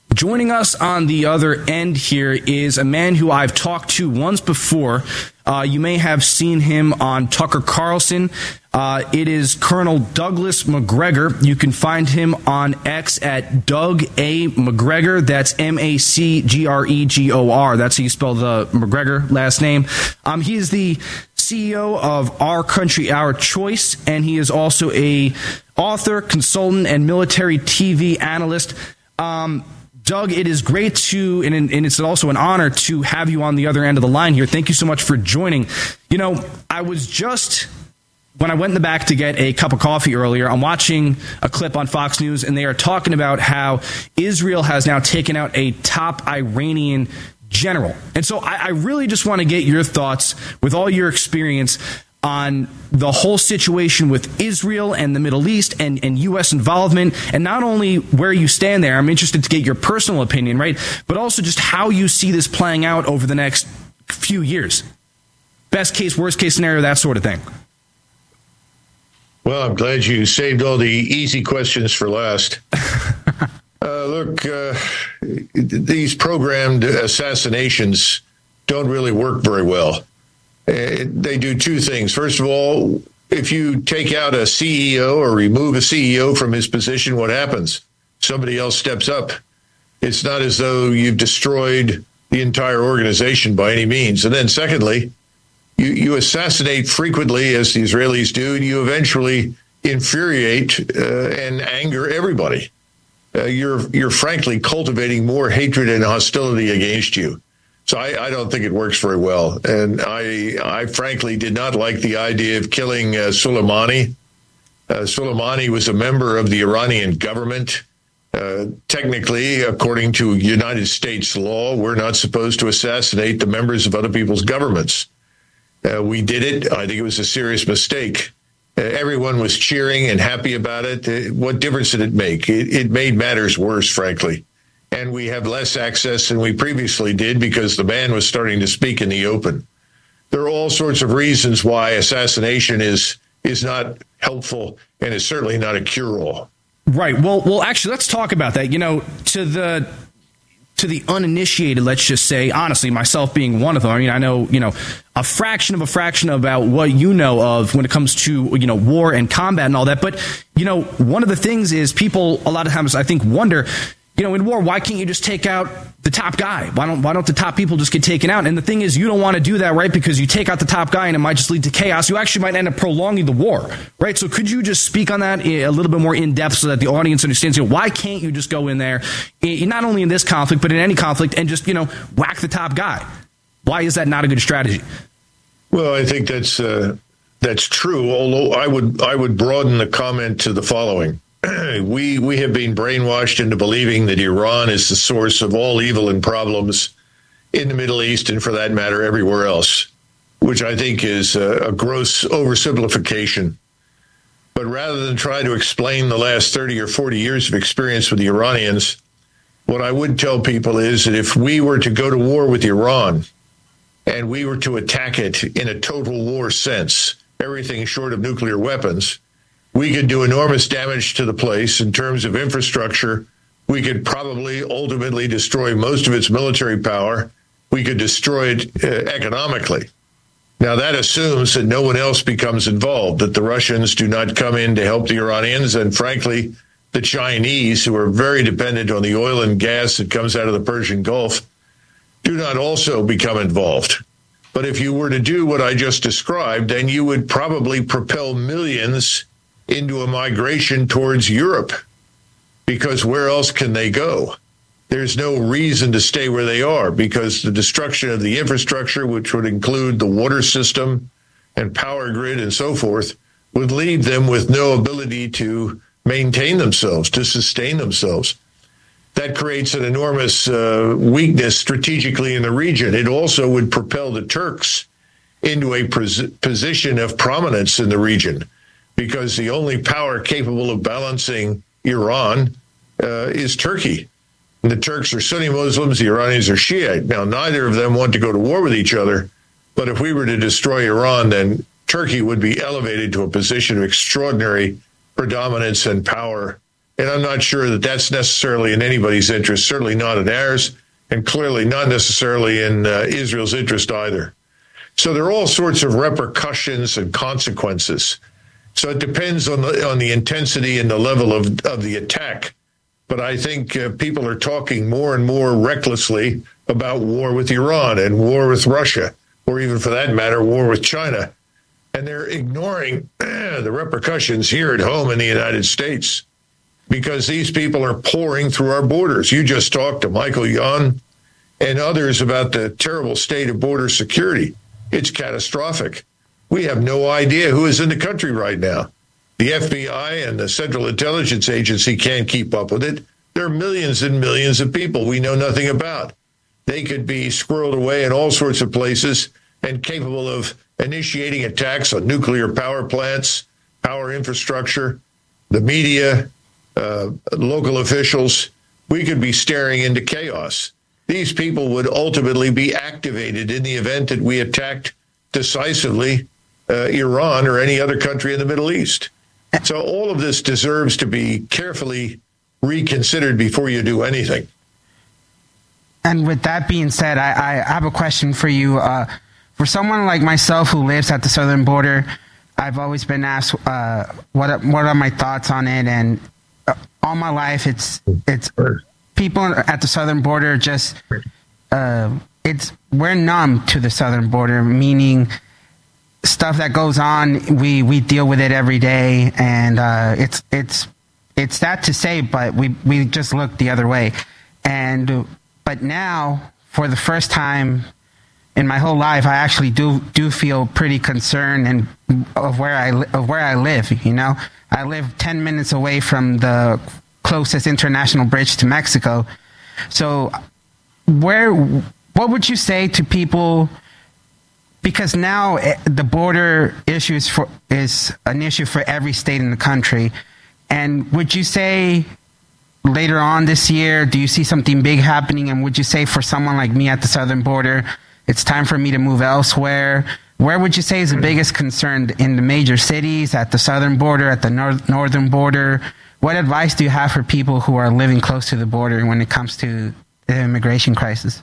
Joining us on the other end here is a man who I've talked to once before. Uh, you may have seen him on Tucker Carlson. Uh, it is Colonel Douglas Macgregor. You can find him on X at Doug A. Macgregor. That's M A C G R E G O R. That's how you spell the Macgregor last name. Um, he is the C E O of Our Country, Our Choice, and he is also a author, consultant, and military T V analyst. Um, Doug, it is great to, and, and it's also an honor to have you on the other end of the line here. Thank you so much for joining. You know, I was just, when I went in the back to get a cup of coffee earlier, I'm watching a clip on Fox News, and they are talking about how Israel has now taken out a top Iranian general. And so I, I really just want to get your thoughts, with all your experience, on the whole situation with Israel and the Middle East and, and U S involvement, and not only where you stand there. I'm interested to get your personal opinion, right? But also just how you see this playing out over the next few years. Best case, worst case scenario, that sort of thing.
Well, I'm glad you saved all the easy questions for last. uh, look, uh, these programmed assassinations don't really work very well. Uh, they do two things. First of all, if you take out a C E O or remove a C E O from his position, what happens? Somebody else steps up. It's not as though you've destroyed the entire organization by any means. And then secondly, you, you assassinate frequently, as the Israelis do, and you eventually infuriate uh, and anger everybody. Uh, you're, you're frankly cultivating more hatred and hostility against you. So I, I don't think it works very well. And I, I frankly did not like the idea of killing uh, Soleimani. Uh, Soleimani was a member of the Iranian government. Uh, technically, according to United States law, we're not supposed to assassinate the members of other people's governments. Uh, we did it. I think it was a serious mistake. Uh, everyone was cheering and happy about it. Uh, what difference did it make? It, it made matters worse, frankly. And we have less access than we previously did because the man was starting to speak in the open. There are all sorts of reasons why assassination is is not helpful and is certainly not a cure-all.
Right. Well, well, actually, let's talk about that. You know, to the to the uninitiated, let's just say, honestly, myself being one of them. I mean, I know, you know, a fraction of a fraction about what you know of when it comes to, you know, war and combat and all that. But, you know, one of the things is people a lot of times, I think, wonder, you know, in war, why can't you just take out the top guy? Why don't why don't the top people just get taken out? And the thing is, you don't want to do that, right? Because you take out the top guy and it might just lead to chaos. You actually might end up prolonging the war, right? So could you just speak on that a little bit more in depth so that the audience understands, you know, why can't you just go in there, not only in this conflict, but in any conflict, and just, you know, whack the top guy? Why is that not a good strategy?
Well, I think that's uh, that's true, although I would I would broaden the comment to the following. We we have been brainwashed into believing that Iran is the source of all evil and problems in the Middle East, and for that matter, everywhere else, which I think is a, a gross oversimplification. But rather than try to explain the last thirty or forty years of experience with the Iranians, what I would tell people is that if we were to go to war with Iran and we were to attack it in a total war sense, everything short of nuclear weapons, we could do enormous damage to the place in terms of infrastructure. We could probably ultimately destroy most of its military power. We could destroy it uh, economically. Now, that assumes that no one else becomes involved, that the Russians do not come in to help the Iranians, and frankly, the Chinese, who are very dependent on the oil and gas that comes out of the Persian Gulf, do not also become involved. But if you were to do what I just described, then you would probably propel millions into a migration towards Europe, because where else can they go? There's no reason to stay where they are, because the destruction of the infrastructure, which would include the water system and power grid and so forth, would leave them with no ability to maintain themselves, to sustain themselves. That creates an enormous uh, weakness strategically in the region. It also would propel the Turks into a pos- position of prominence in the region, because the only power capable of balancing Iran uh, is Turkey. And the Turks are Sunni Muslims, the Iranians are Shiite. Now, neither of them want to go to war with each other, but if we were to destroy Iran, then Turkey would be elevated to a position of extraordinary predominance and power And I'm not sure that that's necessarily in anybody's interest, certainly not in ours, and clearly not necessarily in uh, Israel's interest either. So there are all sorts of repercussions and consequences. So it depends on the on the intensity and the level of, of the attack. But I think uh, people are talking more and more recklessly about war with Iran and war with Russia, or even for that matter, war with China. And they're ignoring the repercussions here at home in the United States, because these people are pouring through our borders. You just talked to Michael Yon and others about the terrible state of border security. It's catastrophic. We have no idea who is in the country right now. The F B I and the Central Intelligence Agency can't keep up with it. There are millions and millions of people we know nothing about. They could be squirreled away in all sorts of places and capable of initiating attacks on nuclear power plants, power infrastructure, the media, uh, local officials. We could be staring into chaos. These people would ultimately be activated in the event that we attacked decisively uh, Iran or any other country in the Middle East. So all of this deserves to be carefully reconsidered before you do anything.
And with that being said, I, I have a question for you. Uh, for someone like myself who lives at the southern border, I've always been asked uh, what are, what are my thoughts on it, and uh, all my life it's it's people at the southern border just uh, it's we're numb to the southern border, meaning stuff that goes on, we, we deal with it every day, and uh, it's it's it's sad to say, but we we just look the other way. And but now, for the first time in my whole life, I actually do do feel pretty concerned and of where I of where I live. You know, I live ten minutes away from the closest international bridge to Mexico. So, where what would you say to people? Because now the border issue is, for, is an issue for every state in the country. And would you say later on this year, do you see something big happening? And would you say for someone like me at the southern border, it's time for me to move elsewhere? Where would you say is the biggest concern? In the major cities, at the southern border, at the nor- northern border? What advice do you have for people who are living close to the border when it comes to the immigration crisis?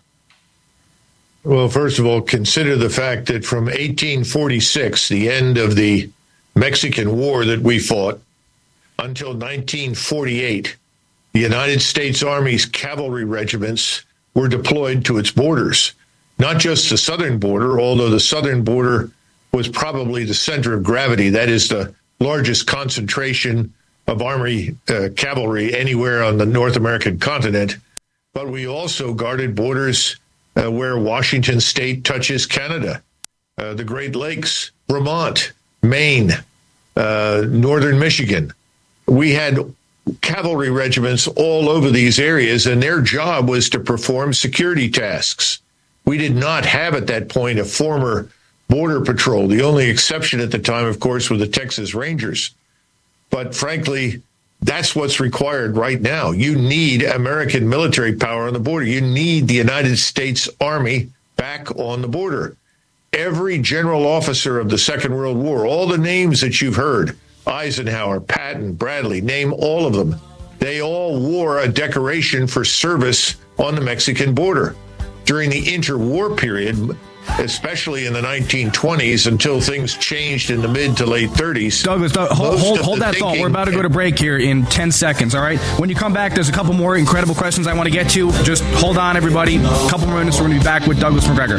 Well, first of all, consider the fact that from eighteen forty-six, the end of the Mexican War that we fought, until nineteen forty-eight, the United States Army's cavalry regiments were deployed to its borders. Not just the southern border, although the southern border was probably the center of gravity. That is the largest concentration of Army uh, cavalry anywhere on the North American continent. But we also guarded borders Uh, where Washington State touches Canada, uh, the Great Lakes, Vermont, Maine, uh, northern Michigan. We had cavalry regiments all over these areas, and their job was to perform security tasks. We did not have at that point a former border patrol. The only exception at the time, of course, were the Texas Rangers. But frankly, that's what's required right now. You need American military power on the border. You need the United States Army back on the border. Every general officer of the Second World War, all the names that you've heard, Eisenhower, Patton, Bradley, name all of them. They all wore a decoration for service on the Mexican border. During the interwar period, especially in the nineteen twenties, until things changed in the mid to late thirties.
Douglas, Doug, hold, hold, hold that thought. We're about to go to break here in ten seconds, all right? When you come back, there's a couple more incredible questions I want to get to. Just hold on, everybody. A couple more minutes, we're going to be back with Douglas McGregor.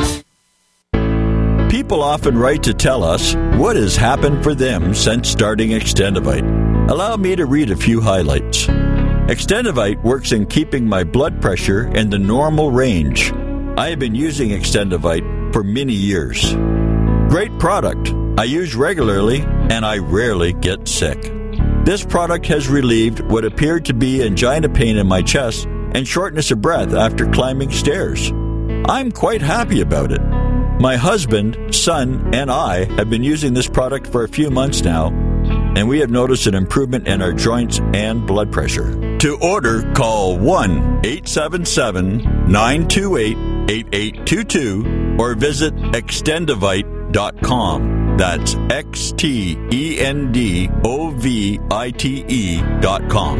People often write to tell us what has happened for them since starting Extendivite. Allow me to read a few highlights. Extendivite works in keeping my blood pressure in the normal range. I have been using Extendivite for many years. Great product. I use regularly, and I rarely get sick. This product has relieved what appeared to be angina pain in my chest and shortness of breath after climbing stairs. I'm quite happy about it. My husband, son, and I have been using this product for a few months now, and we have noticed an improvement in our joints and blood pressure. To order, call one eight seven seven, nine two eight, eight eight two two or visit extendivite dot com. That's X T E N D O V I T E dot com.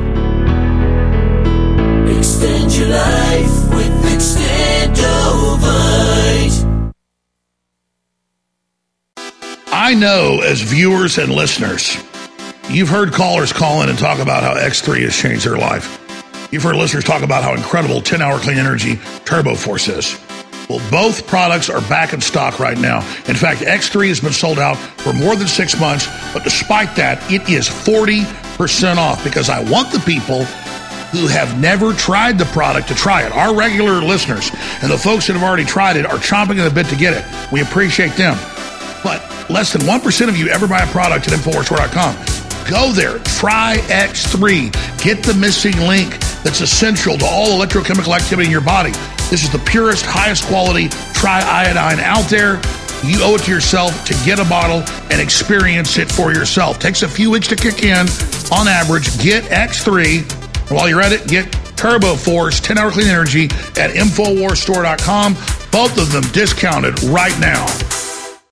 Extend your life with Extendovite.
I know as viewers and listeners, you've heard callers call in and talk about how X three has changed their life. You've heard listeners talk about how incredible ten-hour clean energy Turbo Force is. Well, both products are back in stock right now. In fact, X three has been sold out for more than six months, but despite that, it is forty percent off because I want the people who have never tried the product to try it. Our regular listeners and the folks that have already tried it are chomping at the bit to get it. We appreciate them. But less than one percent of you ever buy a product at Infowars Store dot com. Go there, try X three, get the missing link that's essential to all electrochemical activity in your body. This is the purest, highest quality triiodine out there. You owe it to yourself to get a bottle and experience it for yourself. Takes a few weeks to kick in. On average, get X three. While you're at it, get Turbo Force ten-hour clean energy at Infowars Store dot com. Both of them discounted right now.